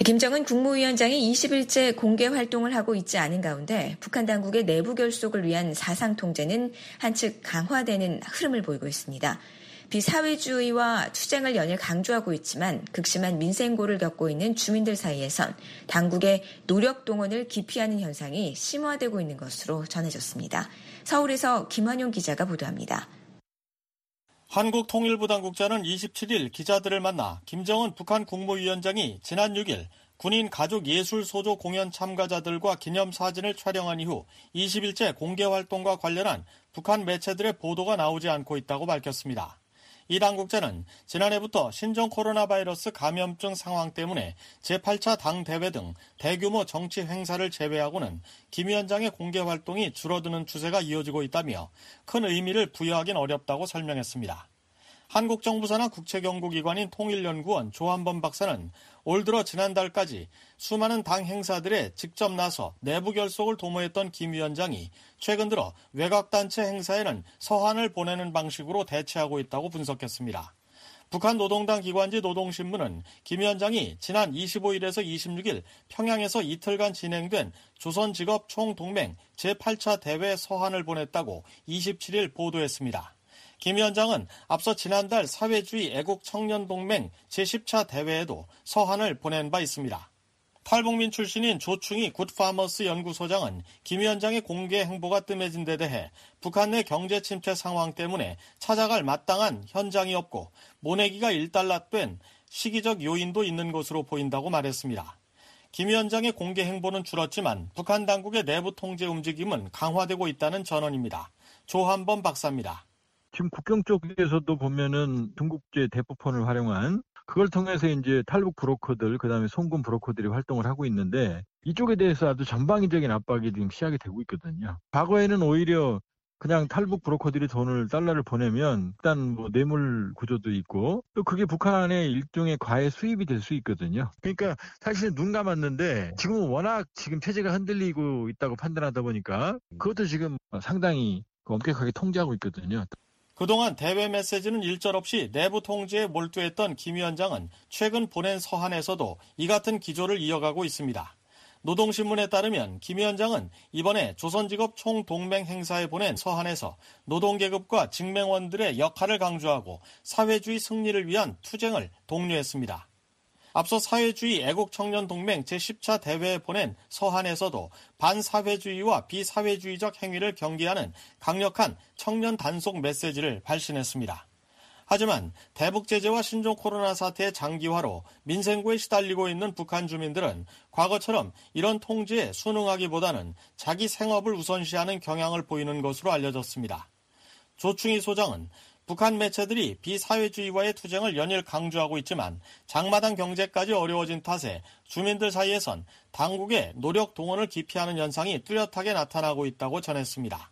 김정은 국무위원장이 20일째 공개 활동을 하고 있지 않은 가운데 북한 당국의 내부 결속을 위한 사상 통제는 한층 강화되는 흐름을 보이고 있습니다. 비사회주의와 투쟁을 연일 강조하고 있지만 극심한 민생고를 겪고 있는 주민들 사이에선 당국의 노력 동원을 기피하는 현상이 심화되고 있는 것으로 전해졌습니다. 서울에서 김환용 기자가 보도합니다. 한국통일부 당국자는 27일 기자들을 만나 김정은 북한 국무위원장이 지난 6일 군인 가족 예술 소조 공연 참가자들과 기념사진을 촬영한 이후 20일째 공개 활동과 관련한 북한 매체들의 보도가 나오지 않고 있다고 밝혔습니다. 이 당국자는 지난해부터 신종 코로나 바이러스 감염증 상황 때문에 제8차 당대회 등 대규모 정치 행사를 제외하고는 김 위원장의 공개 활동이 줄어드는 추세가 이어지고 있다며 큰 의미를 부여하긴 어렵다고 설명했습니다. 한국 정부 산하 국책연구기관인 통일연구원 조한범 박사는 올 들어 지난달까지 수많은 당 행사들에 직접 나서 내부 결속을 도모했던 김 위원장이 최근 들어 외곽단체 행사에는 서한을 보내는 방식으로 대체하고 있다고 분석했습니다. 북한 노동당 기관지 노동신문은 김 위원장이 지난 25일에서 26일 평양에서 이틀간 진행된 조선직업 총동맹 제8차 대회 서한을 보냈다고 27일 보도했습니다. 김 위원장은 앞서 지난달 사회주의 애국청년동맹 제10차 대회에도 서한을 보낸 바 있습니다. 탈북민 출신인 조충희 굿파머스 연구소장은 김 위원장의 공개 행보가 뜸해진 데 대해 북한 내 경제 침체 상황 때문에 찾아갈 마땅한 현장이 없고 모내기가 일단락된 시기적 요인도 있는 것으로 보인다고 말했습니다. 김 위원장의 공개 행보는 줄었지만 북한 당국의 내부 통제 움직임은 강화되고 있다는 전언입니다. 조한범 박사입니다. 지금 국경 쪽에서도 보면은 중국제 대포폰을 활용한 그걸 통해서 이제 탈북 브로커들, 그다음에 송금 브로커들이 활동을 하고 있는데 이쪽에 대해서 아주 전방위적인 압박이 지금 시작이 되고 있거든요. 과거에는 오히려 그냥 탈북 브로커들이 달러를 보내면 일단 뭐 뇌물 구조도 있고 또 그게 북한의 일종의 과외 수입이 될 수 있거든요. 그러니까 사실은 눈 감았는데 지금은 워낙 지금 체제가 흔들리고 있다고 판단하다 보니까 그것도 지금 상당히 엄격하게 통제하고 있거든요. 그동안 대외 메시지는 일절없이 내부 통제에 몰두했던 김 위원장은 최근 보낸 서한에서도 이 같은 기조를 이어가고 있습니다. 노동신문에 따르면 김 위원장은 이번에 조선직업 총동맹 행사에 보낸 서한에서 노동계급과 직맹원들의 역할을 강조하고 사회주의 승리를 위한 투쟁을 독려했습니다. 앞서 사회주의 애국청년동맹 제10차 대회에 보낸 서한에서도 반사회주의와 비사회주의적 행위를 경계하는 강력한 청년 단속 메시지를 발신했습니다. 하지만 대북 제재와 신종 코로나 사태의 장기화로 민생고에 시달리고 있는 북한 주민들은 과거처럼 이런 통제에 순응하기보다는 자기 생업을 우선시하는 경향을 보이는 것으로 알려졌습니다. 조충희 소장은 북한 매체들이 비사회주의와의 투쟁을 연일 강조하고 있지만 장마당 경제까지 어려워진 탓에 주민들 사이에선 당국의 노력 동원을 기피하는 현상이 뚜렷하게 나타나고 있다고 전했습니다.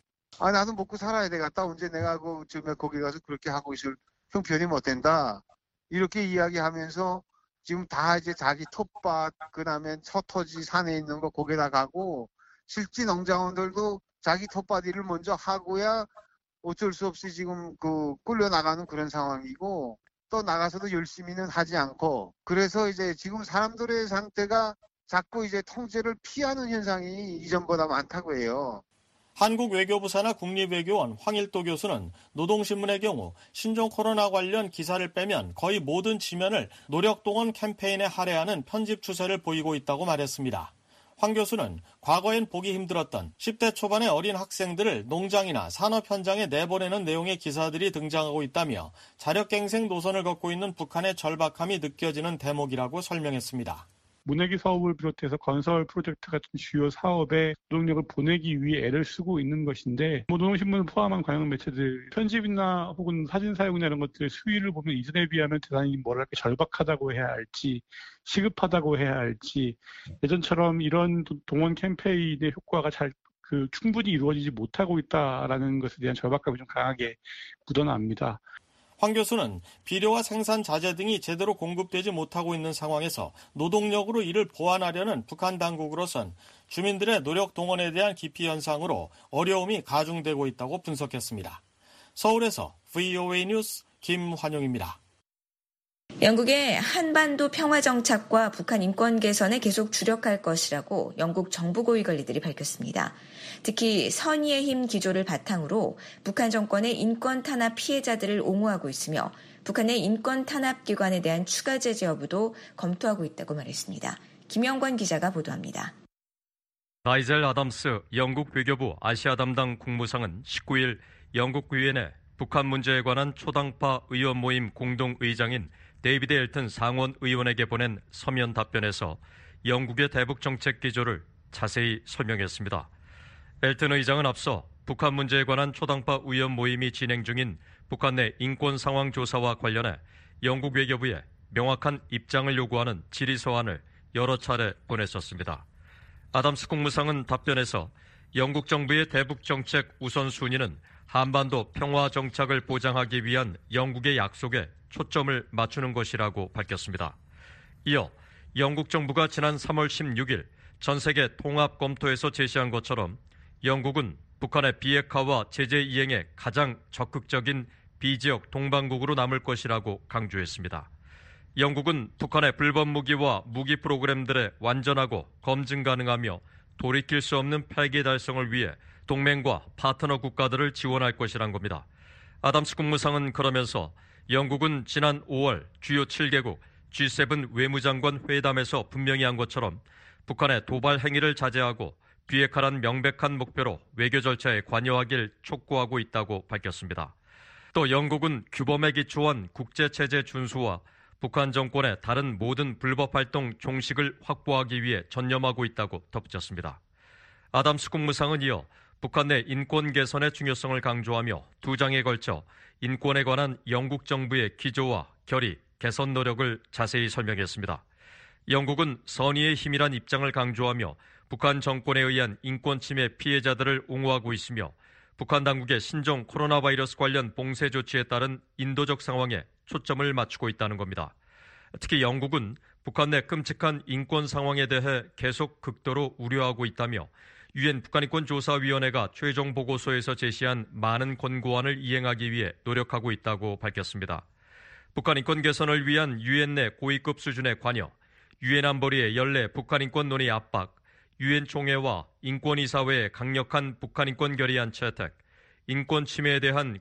나도 먹고 살아야 되겠다. 언제 내가 거기 가서 그렇게 하고 있을 형편이 못 된다. 이렇게 이야기하면서 지금 다 이제 자기 텃밭, 그다음에 서터지 산에 있는 거 거기다 가고 실지 농장원들도 자기 텃밭 일을 먼저 하고야 어쩔 수 없이 지금 끌려 나가는 그런 상황이고 또 나가서도 열심히는 하지 않고 그래서 이제 지금 사람들의 상태가 자꾸 이제 통제를 피하는 현상이 이전보다 많다고 해요. 한국 외교부 산하 국립외교원 황일도 교수는 노동신문의 경우 신종 코로나 관련 기사를 빼면 거의 모든 지면을 노력동원 캠페인에 할애하는 편집 추세를 보이고 있다고 말했습니다. 황 교수는 과거엔 보기 힘들었던 10대 초반의 어린 학생들을 농장이나 산업 현장에 내보내는 내용의 기사들이 등장하고 있다며 자력갱생 노선을 걷고 있는 북한의 절박함이 느껴지는 대목이라고 설명했습니다. 모내기 사업을 비롯해서 건설 프로젝트 같은 주요 사업에 노동력을 보내기 위해 애를 쓰고 있는 것인데 노동신문을 포함한 관영 매체들 편집이나 혹은 사진 사용이나 이런 것들의 수위를 보면 이전에 비하면 대단히 절박하다고 해야 할지 시급하다고 해야 할지 예전처럼 이런 동원 캠페인의 효과가 충분히 이루어지지 못하고 있다라는 것에 대한 절박감이 좀 강하게 묻어납니다. 황 교수는 비료와 생산 자재 등이 제대로 공급되지 못하고 있는 상황에서 노동력으로 이를 보완하려는 북한 당국으로선 주민들의 노력 동원에 대한 기피 현상으로 어려움이 가중되고 있다고 분석했습니다. 서울에서 VOA 뉴스 김환용입니다. 영국의 한반도 평화 정착과 북한 인권 개선에 계속 주력할 것이라고 영국 정부 고위 관리들이 밝혔습니다. 특히 선의의 힘 기조를 바탕으로 북한 정권의 인권 탄압 피해자들을 옹호하고 있으며 북한 내 인권 탄압 기관에 대한 추가 제재 여부도 검토하고 있다고 말했습니다. 김영권 기자가 보도합니다. 나이젤 아담스 영국 외교부 아시아 담당 국무상은 19일 영국 의회내 북한 문제에 관한 초당파 의원 모임 공동의장인 데이비드 엘튼 상원 의원에게 보낸 서면 답변에서 영국의 대북 정책 기조를 자세히 설명했습니다. 엘튼 의장은 앞서 북한 문제에 관한 초당파 의원 모임이 진행 중인 북한 내 인권 상황 조사와 관련해 영국 외교부에 명확한 입장을 요구하는 질의서한을 여러 차례 보냈었습니다. 아담스 국무상은 답변에서 영국 정부의 대북 정책 우선순위는 한반도 평화 정착을 보장하기 위한 영국의 약속에 초점을 맞추는 것이라고 밝혔습니다. 이어 영국 정부가 지난 3월 16일 전 세계 통합 검토에서 제시한 것처럼 영국은 북한의 비핵화와 제재 이행에 가장 적극적인 비지역 동반국으로 남을 것이라고 강조했습니다. 영국은 북한의 불법 무기와 무기 프로그램들의 완전하고 검증 가능하며 돌이킬 수 없는 폐기 달성을 위해 동맹과 파트너 국가들을 지원할 것이란 겁니다. 아담스 국무상은 그러면서 영국은 지난 5월 주요 7개국 G7 외무장관 회담에서 분명히 한 것처럼 북한의 도발 행위를 자제하고 비핵화란 명백한 목표로 외교 절차에 관여하길 촉구하고 있다고 밝혔습니다. 또 영국은 규범에 기초한 국제체제 준수와 북한 정권의 다른 모든 불법 활동 종식을 확보하기 위해 전념하고 있다고 덧붙였습니다. 아담스 국무상은 이어 북한 내 인권 개선의 중요성을 강조하며 2장에 걸쳐 인권에 관한 영국 정부의 기조와 결의, 개선 노력을 자세히 설명했습니다. 영국은 선의의 힘이란 입장을 강조하며 북한 정권에 의한 인권 침해 피해자들을 옹호하고 있으며 북한 당국의 신종 코로나 바이러스 관련 봉쇄 조치에 따른 인도적 상황에 초점을 맞추고 있다는 겁니다. 특히 영국은 북한 내 끔찍한 인권 상황에 대해 계속 극도로 우려하고 있다며 유엔 북한인권조사위원회가 최종 보고서에서 제시한 많은 권고안을 이행하기 위해 노력하고 있다고 밝혔습니다. 북한 인권 개선을 위한 유엔 내 고위급 수준의 관여, 유엔 안보리의 연례 북한 인권 논의 압박, 유엔 총회와 인권이사회의 강력한 북한 인권 결의안 채택, 인권 침해에 대한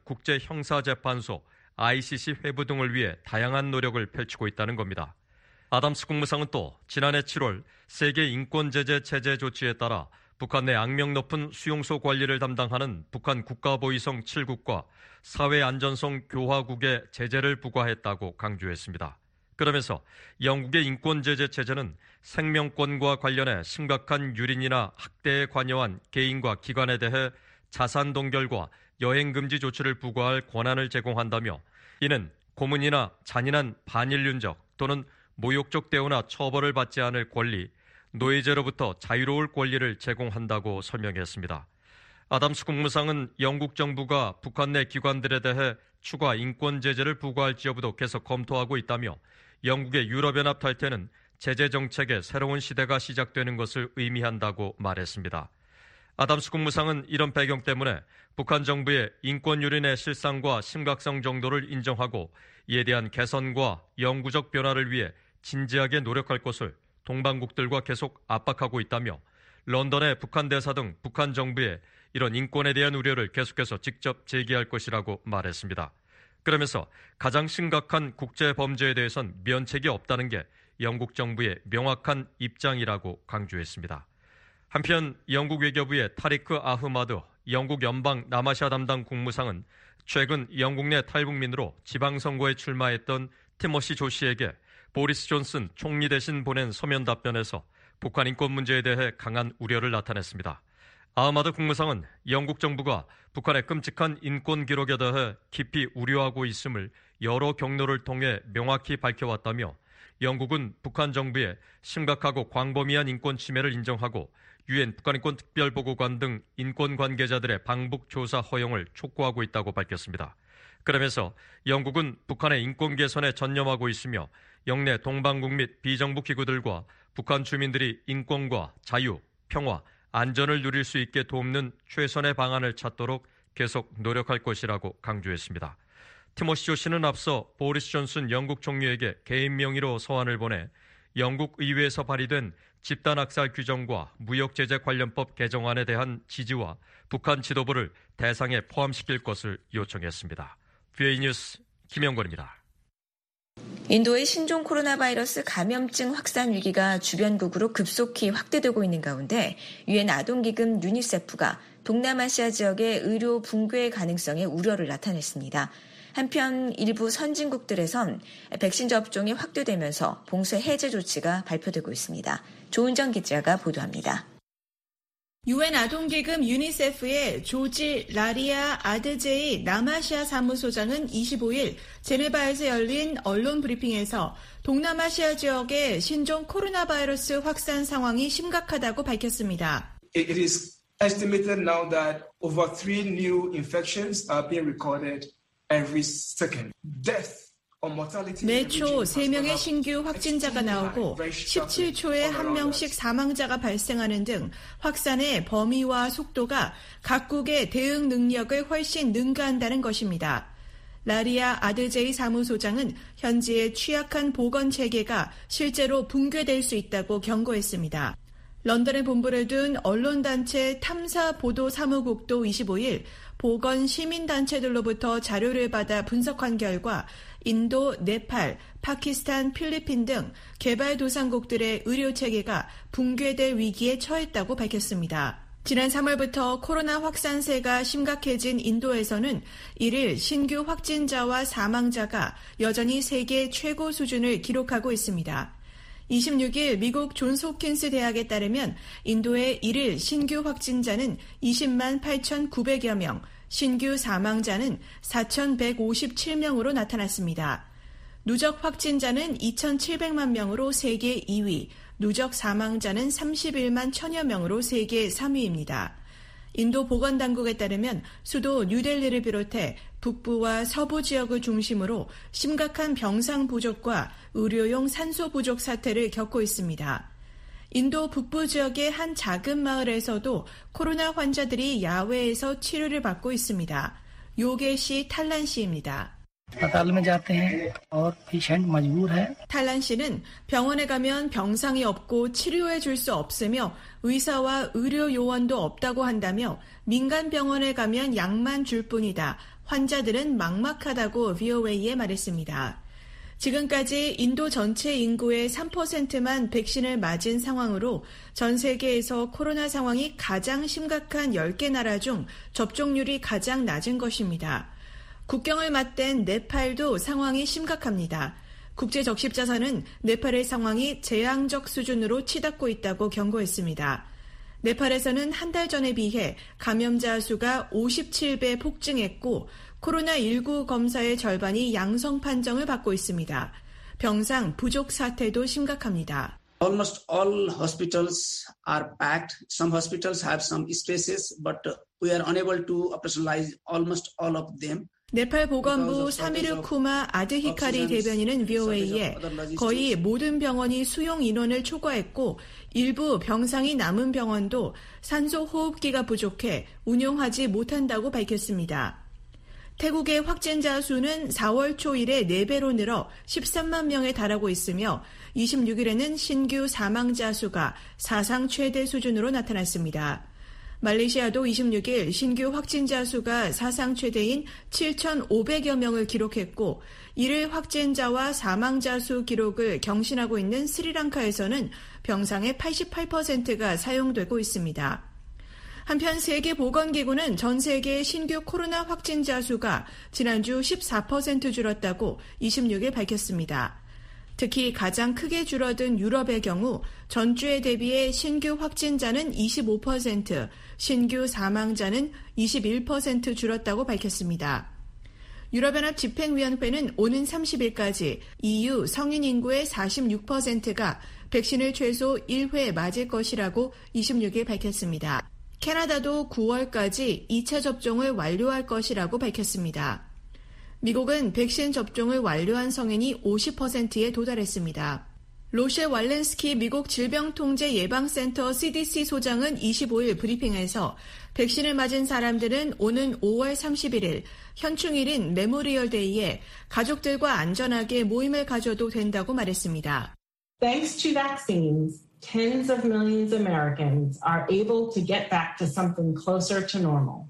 국제형사재판소 ICC 회부 등을 위해 다양한 노력을 펼치고 있다는 겁니다. 아담스 국무상은 또 지난해 7월 세계 인권제재 체제 조치에 따라 북한 내 악명 높은 수용소 관리를 담당하는 북한 국가보위성 7국과 사회안전성 교화국에 제재를 부과했다고 강조했습니다. 그러면서 영국의 인권제재 체제는 생명권과 관련해 심각한 유린이나 학대에 관여한 개인과 기관에 대해 자산 동결과 여행금지 조치를 부과할 권한을 제공한다며 이는 고문이나 잔인한 반인륜적 또는 모욕적 대우나 처벌을 받지 않을 권리, 노예제로부터 자유로울 권리를 제공한다고 설명했습니다. 아담스 국무상은 영국 정부가 북한 내 기관들에 대해 추가 인권 제재를 부과할지 여부도 계속 검토하고 있다며 영국의 유럽연합 탈퇴는 제재 정책의 새로운 시대가 시작되는 것을 의미한다고 말했습니다. 아담스 국무상은 이런 배경 때문에 북한 정부의 인권 유린의 실상과 심각성 정도를 인정하고 이에 대한 개선과 영구적 변화를 위해 진지하게 노력할 것을 동반국들과 계속 압박하고 있다며 런던의 북한 대사 등 북한 정부에 이런 인권에 대한 우려를 계속해서 직접 제기할 것이라고 말했습니다. 그러면서 가장 심각한 국제 범죄에 대해선 면책이 없다는 게 영국 정부의 명확한 입장이라고 강조했습니다. 한편 영국 외교부의 타리크 아흐마드 영국 연방 남아시아 담당 국무상은 최근 영국 내 탈북민으로 지방선거에 출마했던 티모시 조 씨에게 보리스 존슨 총리 대신 보낸 서면 답변에서 북한 인권 문제에 대해 강한 우려를 나타냈습니다. 아흐마드 국무상은 영국 정부가 북한의 끔찍한 인권 기록에 대해 깊이 우려하고 있음을 여러 경로를 통해 명확히 밝혀왔다며 영국은 북한 정부의 심각하고 광범위한 인권 침해를 인정하고 유엔 북한인권특별보고관 등 인권 관계자들의 방북 조사 허용을 촉구하고 있다고 밝혔습니다. 그러면서 영국은 북한의 인권 개선에 전념하고 있으며 영내 동방국 및 비정부 기구들과 북한 주민들이 인권과 자유, 평화, 안전을 누릴 수 있게 돕는 최선의 방안을 찾도록 계속 노력할 것이라고 강조했습니다. 티모시 조시는 앞서 보리스 존슨 영국 총리에게 개인 명의로 서한을 보내 영국 의회에서 발의된 집단학살 규정과 무역제재 관련법 개정안에 대한 지지와 북한 지도부를 대상에 포함시킬 것을 요청했습니다. VOA 뉴스 김영권입니다. 인도의 신종 코로나 바이러스 감염증 확산 위기가 주변국으로 급속히 확대되고 있는 가운데 유엔 아동기금 유니세프가 동남아시아 지역의 의료 붕괴의 가능성에 우려를 나타냈습니다. 한편 일부 선진국들에선 백신 접종이 확대되면서 봉쇄 해제 조치가 발표되고 있습니다. 조은정 기자가 보도합니다. 유엔 아동기금 유니세프의 조지 라리아 아드제이 남아시아 사무소장은 25일 제네바에서 열린 언론 브리핑에서 동남아시아 지역의 신종 코로나 바이러스 확산 상황이 심각하다고 밝혔습니다. It is estimated now that over 3 new infections are being recorded every second. Death. 매초 3명의 신규 확진자가 나오고 17초에 1명씩 사망자가 발생하는 등 확산의 범위와 속도가 각국의 대응 능력을 훨씬 능가한다는 것입니다. 라리아 아드제이 사무소장은 현지의 취약한 보건 체계가 실제로 붕괴될 수 있다고 경고했습니다. 런던에 본부를 둔 언론단체 탐사보도사무국도 25일 보건 시민단체들로부터 자료를 받아 분석한 결과 인도, 네팔, 파키스탄, 필리핀 등 개발도상국들의 의료체계가 붕괴될 위기에 처했다고 밝혔습니다. 지난 3월부터 코로나 확산세가 심각해진 인도에서는 1일 신규 확진자와 사망자가 여전히 세계 최고 수준을 기록하고 있습니다. 26일 미국 존스홉킨스 대학에 따르면 인도의 1일 신규 확진자는 20만 8,900여 명, 신규 사망자는 4,157명으로 나타났습니다. 누적 확진자는 2,700만 명으로 세계 2위, 누적 사망자는 31만 1,000여 명으로 세계 3위입니다. 인도 보건당국에 따르면 수도 뉴델리를 비롯해 북부와 서부 지역을 중심으로 심각한 병상 부족과 의료용 산소 부족 사태를 겪고 있습니다. 인도 북부 지역의 한 작은 마을에서도 코로나 환자들이 야외에서 치료를 받고 있습니다. 요게시 탈란 씨입니다. 탈란 씨는 병원에 가면 병상이 없고 치료해 줄 수 없으며 의사와 의료 요원도 없다고 한다며 민간 병원에 가면 약만 줄 뿐이다. 환자들은 막막하다고 VOA에 말했습니다. 지금까지 인도 전체 인구의 3%만 백신을 맞은 상황으로 전 세계에서 코로나 상황이 가장 심각한 10개 나라 중 접종률이 가장 낮은 것입니다. 국경을 맞댄 네팔도 상황이 심각합니다. 국제적십자사는 네팔의 상황이 재앙적 수준으로 치닫고 있다고 경고했습니다. 네팔에서는 한 달 전에 비해 감염자 수가 57배 폭증했고 코로나19 검사의 절반이 양성 판정을 받고 있습니다. 병상 부족 사태도 심각합니다. Almost all hospitals are packed. Some hospitals have some spaces, but we are unable to operationalize almost all of them. 네팔 보건부 사미르 쿠마 아드히카리 대변인은 VOA에 거의 모든 병원이 수용 인원을 초과했고 일부 병상이 남은 병원도 산소 호흡기가 부족해 운영하지 못한다고 밝혔습니다. 태국의 확진자 수는 4월 초 이래 4배로 늘어 13만 명에 달하고 있으며 26일에는 신규 사망자 수가 사상 최대 수준으로 나타났습니다. 말레이시아도 26일 신규 확진자 수가 사상 최대인 7,500여 명을 기록했고 이를 확진자와 사망자 수 기록을 경신하고 있는 스리랑카에서는 병상의 88%가 사용되고 있습니다. 한편 세계보건기구는 전 세계 신규 코로나 확진자 수가 지난주 14% 줄었다고 26일 밝혔습니다. 특히 가장 크게 줄어든 유럽의 경우 전주에 대비해 신규 확진자는 25%, 신규 사망자는 21% 줄었다고 밝혔습니다. 유럽연합 집행위원회는 오는 30일까지 EU 성인 인구의 46%가 백신을 최소 1회 맞을 것이라고 26일 밝혔습니다. 캐나다도 9월까지 2차 접종을 완료할 것이라고 밝혔습니다. 미국은 백신 접종을 완료한 성인이 50%에 도달했습니다. 로셰 왈렌스키 미국 질병통제예방센터 CDC 소장은 25일 브리핑에서 백신을 맞은 사람들은 오는 5월 31일 현충일인 메모리얼 데이에 가족들과 안전하게 모임을 가져도 된다고 말했습니다. Thanks to vaccines, tens of millions of Americans are able to get back to something closer to normal.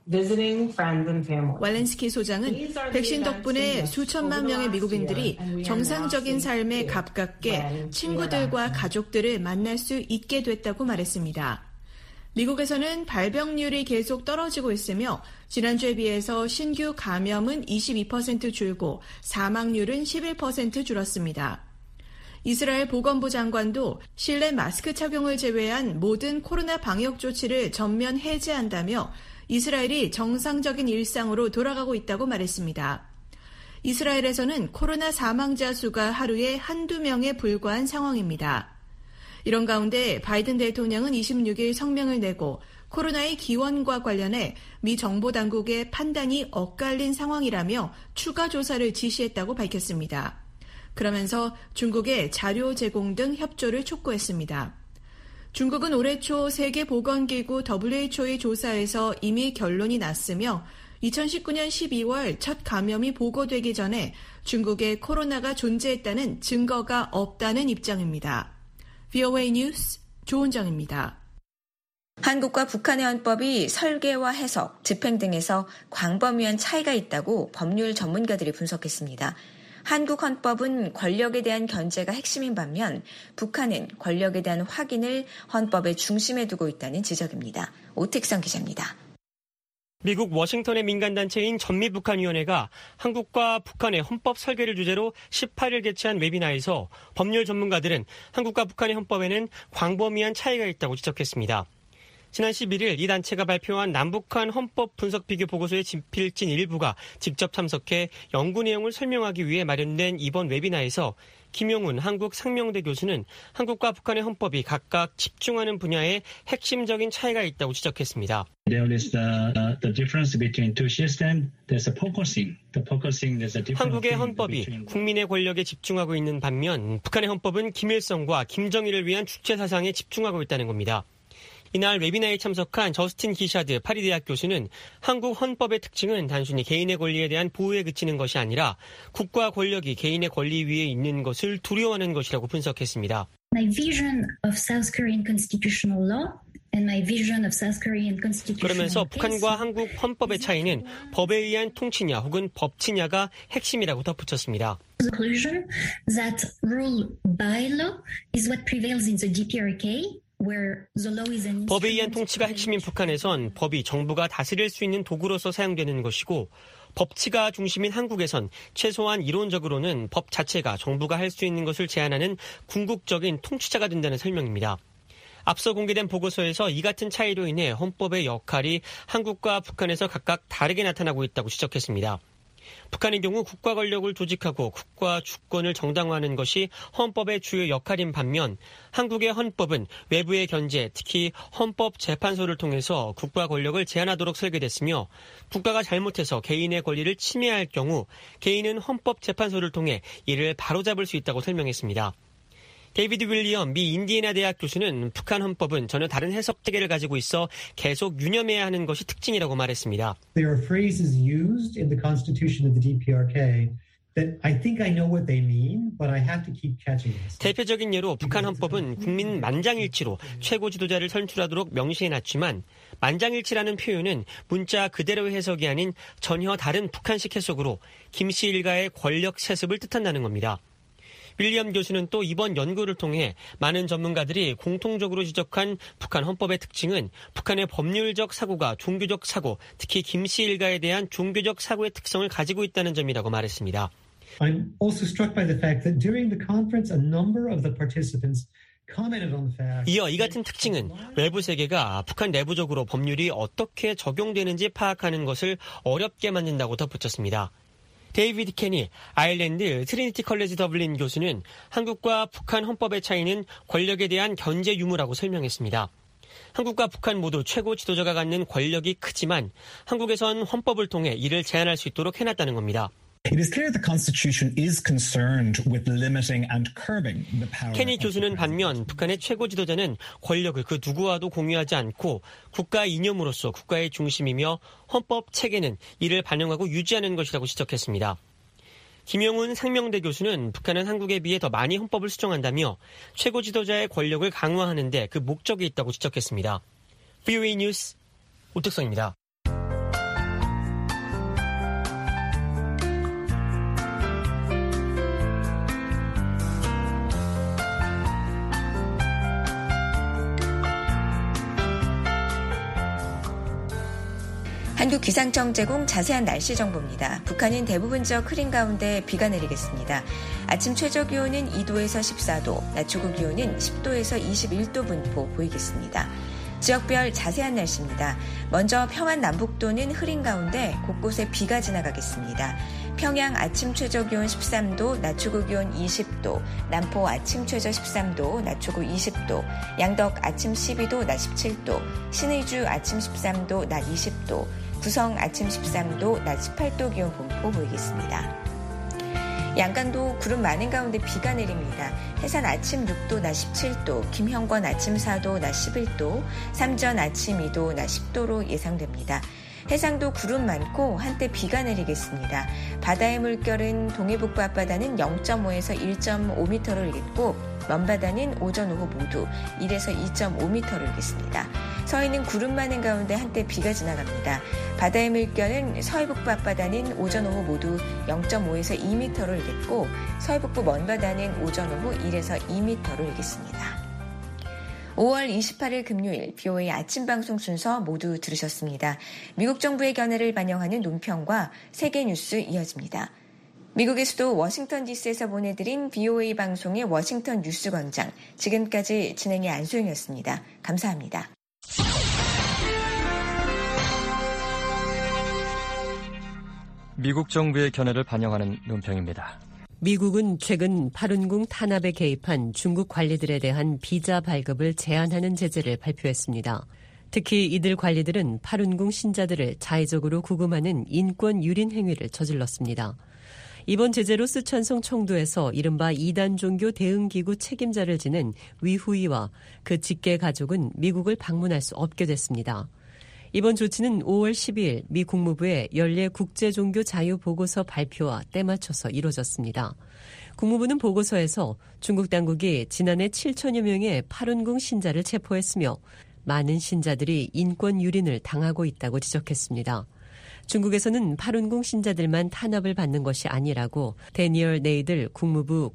왈렌스키 소장은 백신 덕분에 수천만 명의 미국인들이 정상적인 삶에 가깝게 친구들과 가족들을 만날 수 있게 됐다고 말했습니다. 미국에서는 발병률이 계속 떨어지고 있으며 지난주에 비해서 신규 감염은 22% 줄고 사망률은 11% 줄었습니다. 이스라엘 보건부 장관도 실내 마스크 착용을 제외한 모든 코로나 방역 조치를 전면 해제한다며 이스라엘이 정상적인 일상으로 돌아가고 있다고 말했습니다. 이스라엘에서는 코로나 사망자 수가 하루에 한두 명에 불과한 상황입니다. 이런 가운데 바이든 대통령은 26일 성명을 내고 코로나의 기원과 관련해 미 정보당국의 판단이 엇갈린 상황이라며 추가 조사를 지시했다고 밝혔습니다. 그러면서 중국에 자료 제공 등 협조를 촉구했습니다. 중국은 올해 초 세계보건기구 WHO의 조사에서 이미 결론이 났으며 2019년 12월 첫 감염이 보고되기 전에 중국에 코로나가 존재했다는 증거가 없다는 입장입니다. VOA 뉴스 조은정입니다. 한국과 북한의 헌법이 설계와 해석, 집행 등에서 광범위한 차이가 있다고 법률 전문가들이 분석했습니다. 한국 헌법은 권력에 대한 견제가 핵심인 반면 북한은 권력에 대한 확인을 헌법의 중심에 두고 있다는 지적입니다. 오택상 기자입니다. 미국 워싱턴의 민간단체인 전미북한위원회가 한국과 북한의 헌법 설계를 주제로 18일 개최한 웨비나에서 법률 전문가들은 한국과 북한의 헌법에는 광범위한 차이가 있다고 지적했습니다. 지난 11일 이 단체가 발표한 남북한 헌법 분석 비교 보고서의 집필진 일부가 직접 참석해 연구 내용을 설명하기 위해 마련된 이번 웨비나에서 김용훈 한국 상명대 교수는 한국과 북한의 헌법이 각각 집중하는 분야에 핵심적인 차이가 있다고 지적했습니다. 한국의 헌법이 국민의 권력에 집중하고 있는 반면 북한의 헌법은 김일성과 김정일을 위한 주체 사상에 집중하고 있다는 겁니다. 이날 웨비나에 참석한 저스틴 기샤드 파리대학 교수는 한국 헌법의 특징은 단순히 개인의 권리에 대한 보호에 그치는 것이 아니라 국가 권력이 개인의 권리 위에 있는 것을 두려워하는 것이라고 분석했습니다. My vision of South Korean constitutional law and my vision of South Korean constitutional 그러면서 북한과 한국 헌법의 차이는 법에 의한 통치냐 혹은 법치냐가 핵심이라고 덧붙였습니다. The conclusion that rule by law is what prevails in the DPRK. 법에 의한 통치가 핵심인 북한에선 법이 정부가 다스릴 수 있는 도구로서 사용되는 것이고 법치가 중심인 한국에선 최소한 이론적으로는 법 자체가 정부가 할 수 있는 것을 제한하는 궁극적인 통치자가 된다는 설명입니다. 앞서 공개된 보고서에서 이 같은 차이로 인해 헌법의 역할이 한국과 북한에서 각각 다르게 나타나고 있다고 지적했습니다. 북한의 경우 국가 권력을 조직하고 국가 주권을 정당화하는 것이 헌법의 주요 역할인 반면 한국의 헌법은 외부의 견제, 특히 헌법재판소를 통해서 국가 권력을 제한하도록 설계됐으며 국가가 잘못해서 개인의 권리를 침해할 경우 개인은 헌법재판소를 통해 이를 바로잡을 수 있다고 설명했습니다. 데이비드 윌리엄 미 인디애나 대학 교수는 북한 헌법은 전혀 다른 해석 체계를 가지고 있어 계속 유념해야 하는 것이 특징이라고 말했습니다. There are phrases used in the Constitution of the DPRK that I think I know what they mean, but I have to keep catching this. 대표적인 예로 북한 헌법은 국민 만장일치로 최고 지도자를 선출하도록 명시해놨지만 만장일치라는 표현은 문자 그대로의 해석이 아닌 전혀 다른 북한식 해석으로 김씨 일가의 권력 세습을 뜻한다는 겁니다. 윌리엄 교수는 또 이번 연구를 통해 많은 전문가들이 공통적으로 지적한 북한 헌법의 특징은 북한의 법률적 사고가 종교적 사고, 특히 김씨 일가에 대한 종교적 사고의 특성을 가지고 있다는 점이라고 말했습니다. I'm also struck by the fact that during the conference, a number of the participants commented on the fact. 이어 이 같은 특징은 외부 세계가 북한 내부적으로 법률이 어떻게 적용되는지 파악하는 것을 어렵게 만든다고 덧붙였습니다. 데이비드 케니 아일랜드 트리니티 컬리지 더블린 교수는 한국과 북한 헌법의 차이는 권력에 대한 견제 유무라고 설명했습니다. 한국과 북한 모두 최고 지도자가 갖는 권력이 크지만 한국에선 헌법을 통해 이를 제한할 수 있도록 해놨다는 겁니다. It is clear the Constitution is concerned with limiting and curbing the power. 케니 교수는 반면 북한의 최고 지도자는 권력을 그 누구와도 공유하지 않고 국가 이념으로서 국가의 중심이며 헌법 체계는 이를 반영하고 유지하는 것이라고 지적했습니다. 김영훈 상명대 교수는 북한은 한국에 비해 더 많이 헌법을 수정한다며 최고 지도자의 권력을 강화하는 데 그 목적이 있다고 지적했습니다. VOA 뉴스 오택성입니다. 한국기상청 제공 자세한 날씨 정보입니다. 북한은 대부분 지역 흐린 가운데 비가 내리겠습니다. 아침 최저기온은 2도에서 14도, 낮 최고기온은 10도에서 21도 분포 보이겠습니다. 지역별 자세한 날씨입니다. 먼저 평안 남북도는 흐린 가운데 곳곳에 비가 지나가겠습니다. 평양 아침 최저기온 13도, 낮 최고기온 20도, 남포 아침 최저 13도, 낮 최고 20도, 양덕 아침 12도, 낮 17도, 신의주 아침 13도, 낮 20도, 구성 아침 13도, 낮 18도 기온 분포 보이겠습니다. 양강도 구름 많은 가운데 비가 내립니다. 해산 아침 6도, 낮 17도, 김형권 아침 4도, 낮 11도, 삼전 아침 2도, 낮 10도로 예상됩니다. 해상도 구름 많고 한때 비가 내리겠습니다. 바다의 물결은 동해북부 앞바다는 0.5에서 1.5m를 일겠고 먼바다는 오전 오후 모두 1에서 2.5m를 일겠습니다. 서해는 구름 많은 가운데 한때 비가 지나갑니다. 바다의 물결은 서해북부 앞바다는 오전 오후 모두 0.5에서 2m를 일겠고 서해북부 먼바다는 오전 오후 1에서 2m를 일겠습니다. 5월 28일 금요일 VOA 아침 방송 순서 모두 들으셨습니다. 미국 정부의 견해를 반영하는 논평과 세계 뉴스 이어집니다. 미국의 수도 워싱턴 DC에서 보내드린 VOA 방송의 워싱턴 뉴스 광장. 지금까지 진행의 안소영이었습니다. 감사합니다. 미국 정부의 견해를 반영하는 논평입니다. 미국은 최근 파룬궁 탄압에 개입한 중국 관리들에 대한 비자 발급을 제한하는 제재를 발표했습니다. 특히 이들 관리들은 파룬궁 신자들을 자의적으로 구금하는 인권 유린 행위를 저질렀습니다. 이번 제재로 쓰촨성 청도에서 이른바 이단 종교 대응기구 책임자를 지낸 위후이와 그 직계 가족은 미국을 방문할 수 없게 됐습니다. 이번 조치는 5월 12일 미 국무부의 연례 국제종교 자유 보고서 발표와 때맞춰서 이뤄졌습니다. 국무부는 보고서에서 중국 당국이 지난해 7천여 명의 파룬궁 신자를 체포했으며 많은 신자들이 인권 유린을 당하고 있다고 지적했습니다. 중국에서는 파룬궁 신자들만 탄압을 받는 것이 아니라고 데니얼 네이들 국무부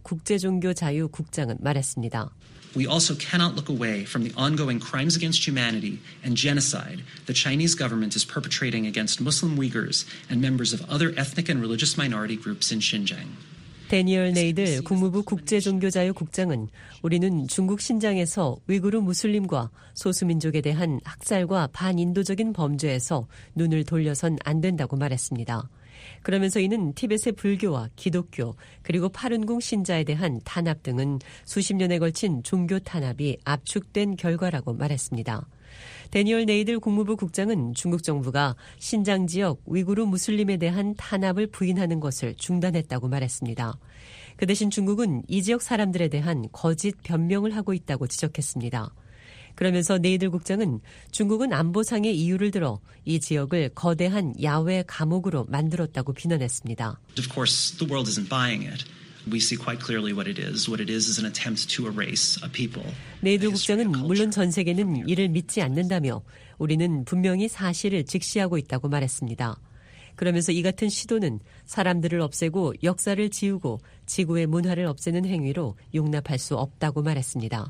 국제종교자유국장은 말했습니다. We also cannot look away from the ongoing crimes against humanity and genocide the Chinese government is perpetrating against Muslim Uyghurs and members of other ethnic and religious minority groups in Xinjiang. 데니얼 네이들 국무부 국제종교자유국장은 우리는 중국 신장에서 위구르 무슬림과 소수민족에 대한 학살과 반인도적인 범죄에서 눈을 돌려선 안 된다고 말했습니다. 그러면서 이는 티벳의 불교와 기독교 그리고 파룬궁 신자에 대한 탄압 등은 수십 년에 걸친 종교 탄압이 압축된 결과라고 말했습니다. 데니얼 네이들 국무부 국장은 중국 정부가 신장 지역 위구르 무슬림에 대한 탄압을 부인하는 것을 중단했다고 말했습니다. 그 대신 중국은 이 지역 사람들에 대한 거짓 변명을 하고 있다고 지적했습니다. 그러면서 네이들 국장은 중국은 안보상의 이유를 들어 이 지역을 거대한 야외 감옥으로 만들었다고 비난했습니다. Of course, the world isn't buying it. We see quite clearly what it is. What it is an attempt to erase a people. 네이들 국장은 물론 전 세계는 이를 믿지 않는다며 우리는 분명히 사실을 직시하고 있다고 말했습니다. 그러면서 이 같은 시도는 사람들을 없애고 역사를 지우고 지구의 문화를 없애는 행위로 용납할 수 없다고 말했습니다.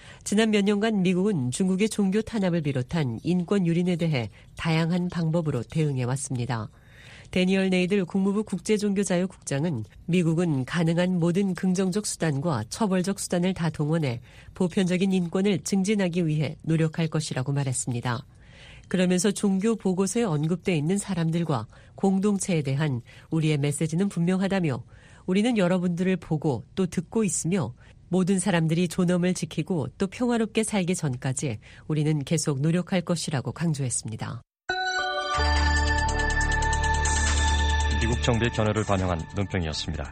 지난 몇 년간 미국은 중국의 종교 탄압을 비롯한 인권 유린에 대해 다양한 방법으로 대응해왔습니다. 데니얼 네이들 국무부 국제종교자유국장은 미국은 가능한 모든 긍정적 수단과 처벌적 수단을 다 동원해 보편적인 인권을 증진하기 위해 노력할 것이라고 말했습니다. 그러면서 종교 보고서에 언급돼 있는 사람들과 공동체에 대한 우리의 메시지는 분명하다며 우리는 여러분들을 보고 또 듣고 있으며 모든 사람들이 존엄을 지키고 또 평화롭게 살기 전까지 우리는 계속 노력할 것이라고 강조했습니다. 미국 정부의 견해를 반영한 논평이었습니다.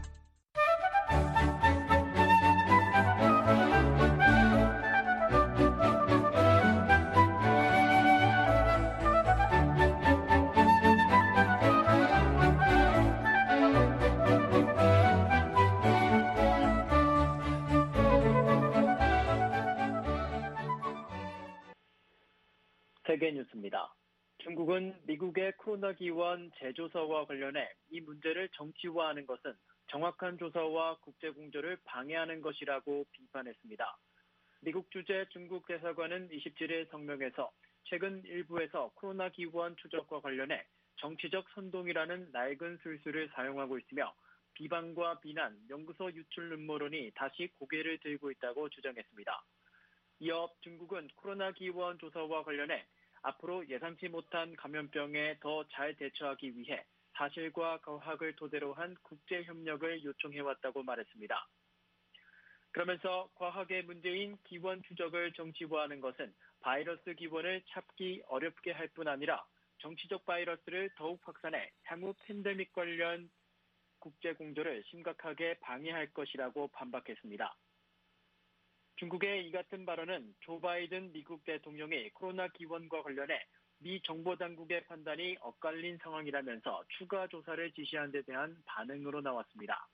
세계 뉴스입니다. 중국은 미국의 코로나 기원 제조사와 관련해 이 문제를 정치화하는 것은 정확한 조사와 국제 공조를 방해하는 것이라고 비판했습니다. 미국 주재 중국 대사관은 27일 성명에서 최근 일부에서 코로나 기원 추적과 관련해 정치적 선동이라는 낡은 술수를 사용하고 있으며 비방과 비난, 연구소 유출 음모론이 다시 고개를 들고 있다고 주장했습니다. 이어 중국은 코로나 기원 조사와 관련해 앞으로 예상치 못한 감염병에 더 잘 대처하기 위해 사실과 과학을 토대로 한 국제 협력을 요청해왔다고 말했습니다. 그러면서 과학의 문제인 기원 추적을 정치화하는 것은 바이러스 기원을 찾기 어렵게 할 뿐 아니라 정치적 바이러스를 더욱 확산해 향후 팬데믹 관련 국제 공조를 심각하게 방해할 것이라고 반박했습니다. 중국의 이 같은 발언은 조 바이든 미국 대통령이 코로나 기원과 관련해 미 정보당국의 판단이 엇갈린 상황이라면서 추가 조사를 지시한 데 대한 반응으로 나왔습니다.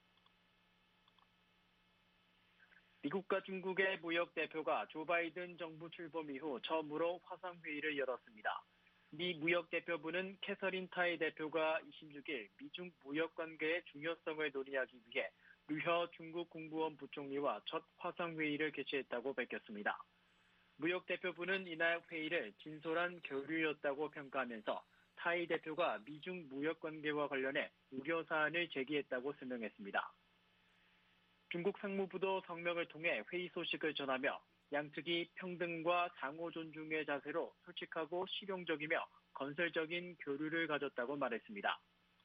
미국과 중국의 무역 대표가 조 바이든 정부 출범 이후 처음으로 화상회의를 열었습니다. 미 무역 대표부는 캐서린 타이 대표가 26일 미중 무역 관계의 중요성을 논의하기 위해 류혀 중국 국무원 부총리와 첫 화상회의를 개최했다고 밝혔습니다. 무역 대표부는 이날 회의를 진솔한 교류였다고 평가하면서 타이 대표가 미중 무역 관계와 관련해 우려 사안을 제기했다고 설명했습니다. 중국 상무부도 성명을 통해 회의 소식을 전하며 양측이 평등과 상호 존중의 자세로 솔직하고 실용적이며 건설적인 교류를 가졌다고 말했습니다.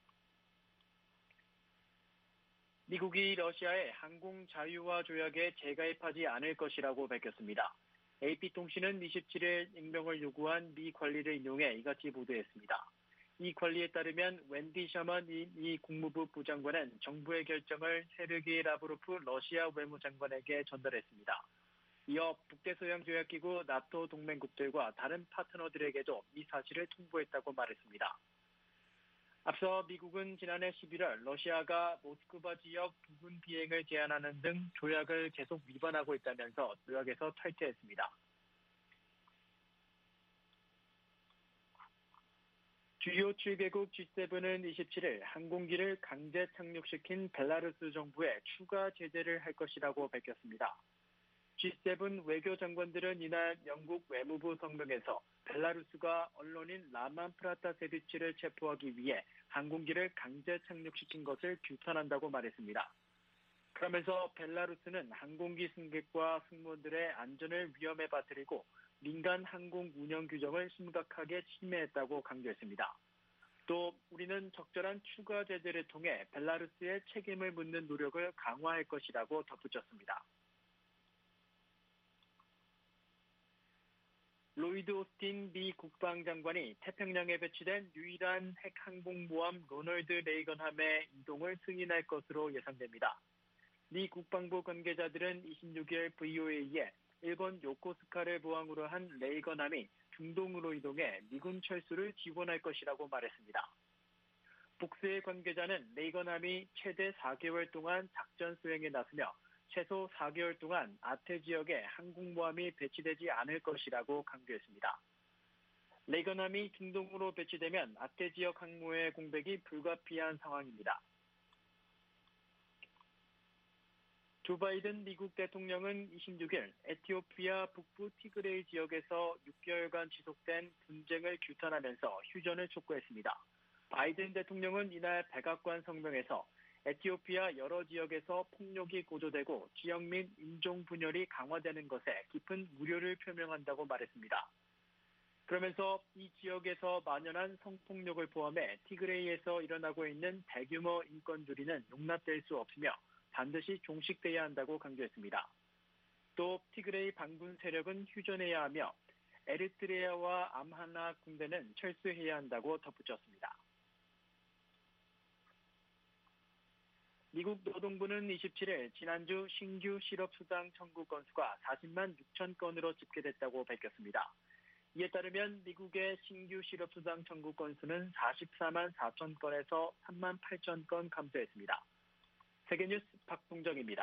미국이 러시아의 항공 자유화 조약에 재가입하지 않을 것이라고 밝혔습니다. AP통신은 27일 익명을 요구한 미 관리를 인용해 이같이 보도했습니다. 이 관리에 따르면 웬디 샤먼 미 국무부 부장관은 정부의 결정을 세르게이 라브로프 러시아 외무장관에게 전달했습니다. 이어 북대서양조약기구 나토 동맹국들과 다른 파트너들에게도 이 사실을 통보했다고 말했습니다. 앞서 미국은 지난해 11월 러시아가 모스크바 지역 부분 비행을 제한하는 등 조약을 계속 위반하고 있다면서 조약에서 탈퇴했습니다. 주요 7개국 G7은 27일 항공기를 강제 착륙시킨 벨라루스 정부에 추가 제재를 할 것이라고 밝혔습니다. G7 외교장관들은 이날 영국 외무부 성명에서 벨라루스가 언론인 라만 프라타세비치를 체포하기 위해 항공기를 강제 착륙시킨 것을 규탄한다고 말했습니다. 그러면서 벨라루스는 항공기 승객과 승무원들의 안전을 위험에 빠뜨리고 민간 항공 운영 규정을 심각하게 침해했다고 강조했습니다. 또 우리는 적절한 추가 제재를 통해 벨라루스의 책임을 묻는 노력을 강화할 것이라고 덧붙였습니다. 로이드 오스틴 미 국방장관이 태평양에 배치된 유일한 핵항공모함 로널드 레이건함의 이동을 승인할 것으로 예상됩니다. 미 국방부 관계자들은 26일 VOA에 일본 요코스카를 모항으로 한 레이건함이 중동으로 이동해 미군 철수를 지원할 것이라고 말했습니다. 복스의 관계자는 레이건함이 최대 4개월 동안 작전 수행에 나서며 최소 4개월 동안 아태 지역에 항공모함이 배치되지 않을 것이라고 강조했습니다. 레이건함이 중동으로 배치되면 아태 지역 항모의 공백이 불가피한 상황입니다. 조 바이든 미국 대통령은 26일 에티오피아 북부 티그레이 지역에서 6개월간 지속된 분쟁을 규탄하면서 휴전을 촉구했습니다. 바이든 대통령은 이날 백악관 성명에서 에티오피아 여러 지역에서 폭력이 고조되고 지역 및 인종 분열이 강화되는 것에 깊은 우려를 표명한다고 말했습니다. 그러면서 이 지역에서 만연한 성폭력을 포함해 티그레이에서 일어나고 있는 대규모 인권주의는 용납될 수 없으며 반드시 종식돼야 한다고 강조했습니다. 또 티그레이 반군 세력은 휴전해야 하며 에리트레아와 암하나 군대는 철수해야 한다고 덧붙였습니다. 미국 노동부는 27일 지난주 신규 실업수당 청구 건수가 40만 6천 건으로 집계됐다고 밝혔습니다. 이에 따르면 미국의 신규 실업수당 청구 건수는 44만 4천 건에서 3만 8천 건 감소했습니다. 세계뉴스 박봉정입니다.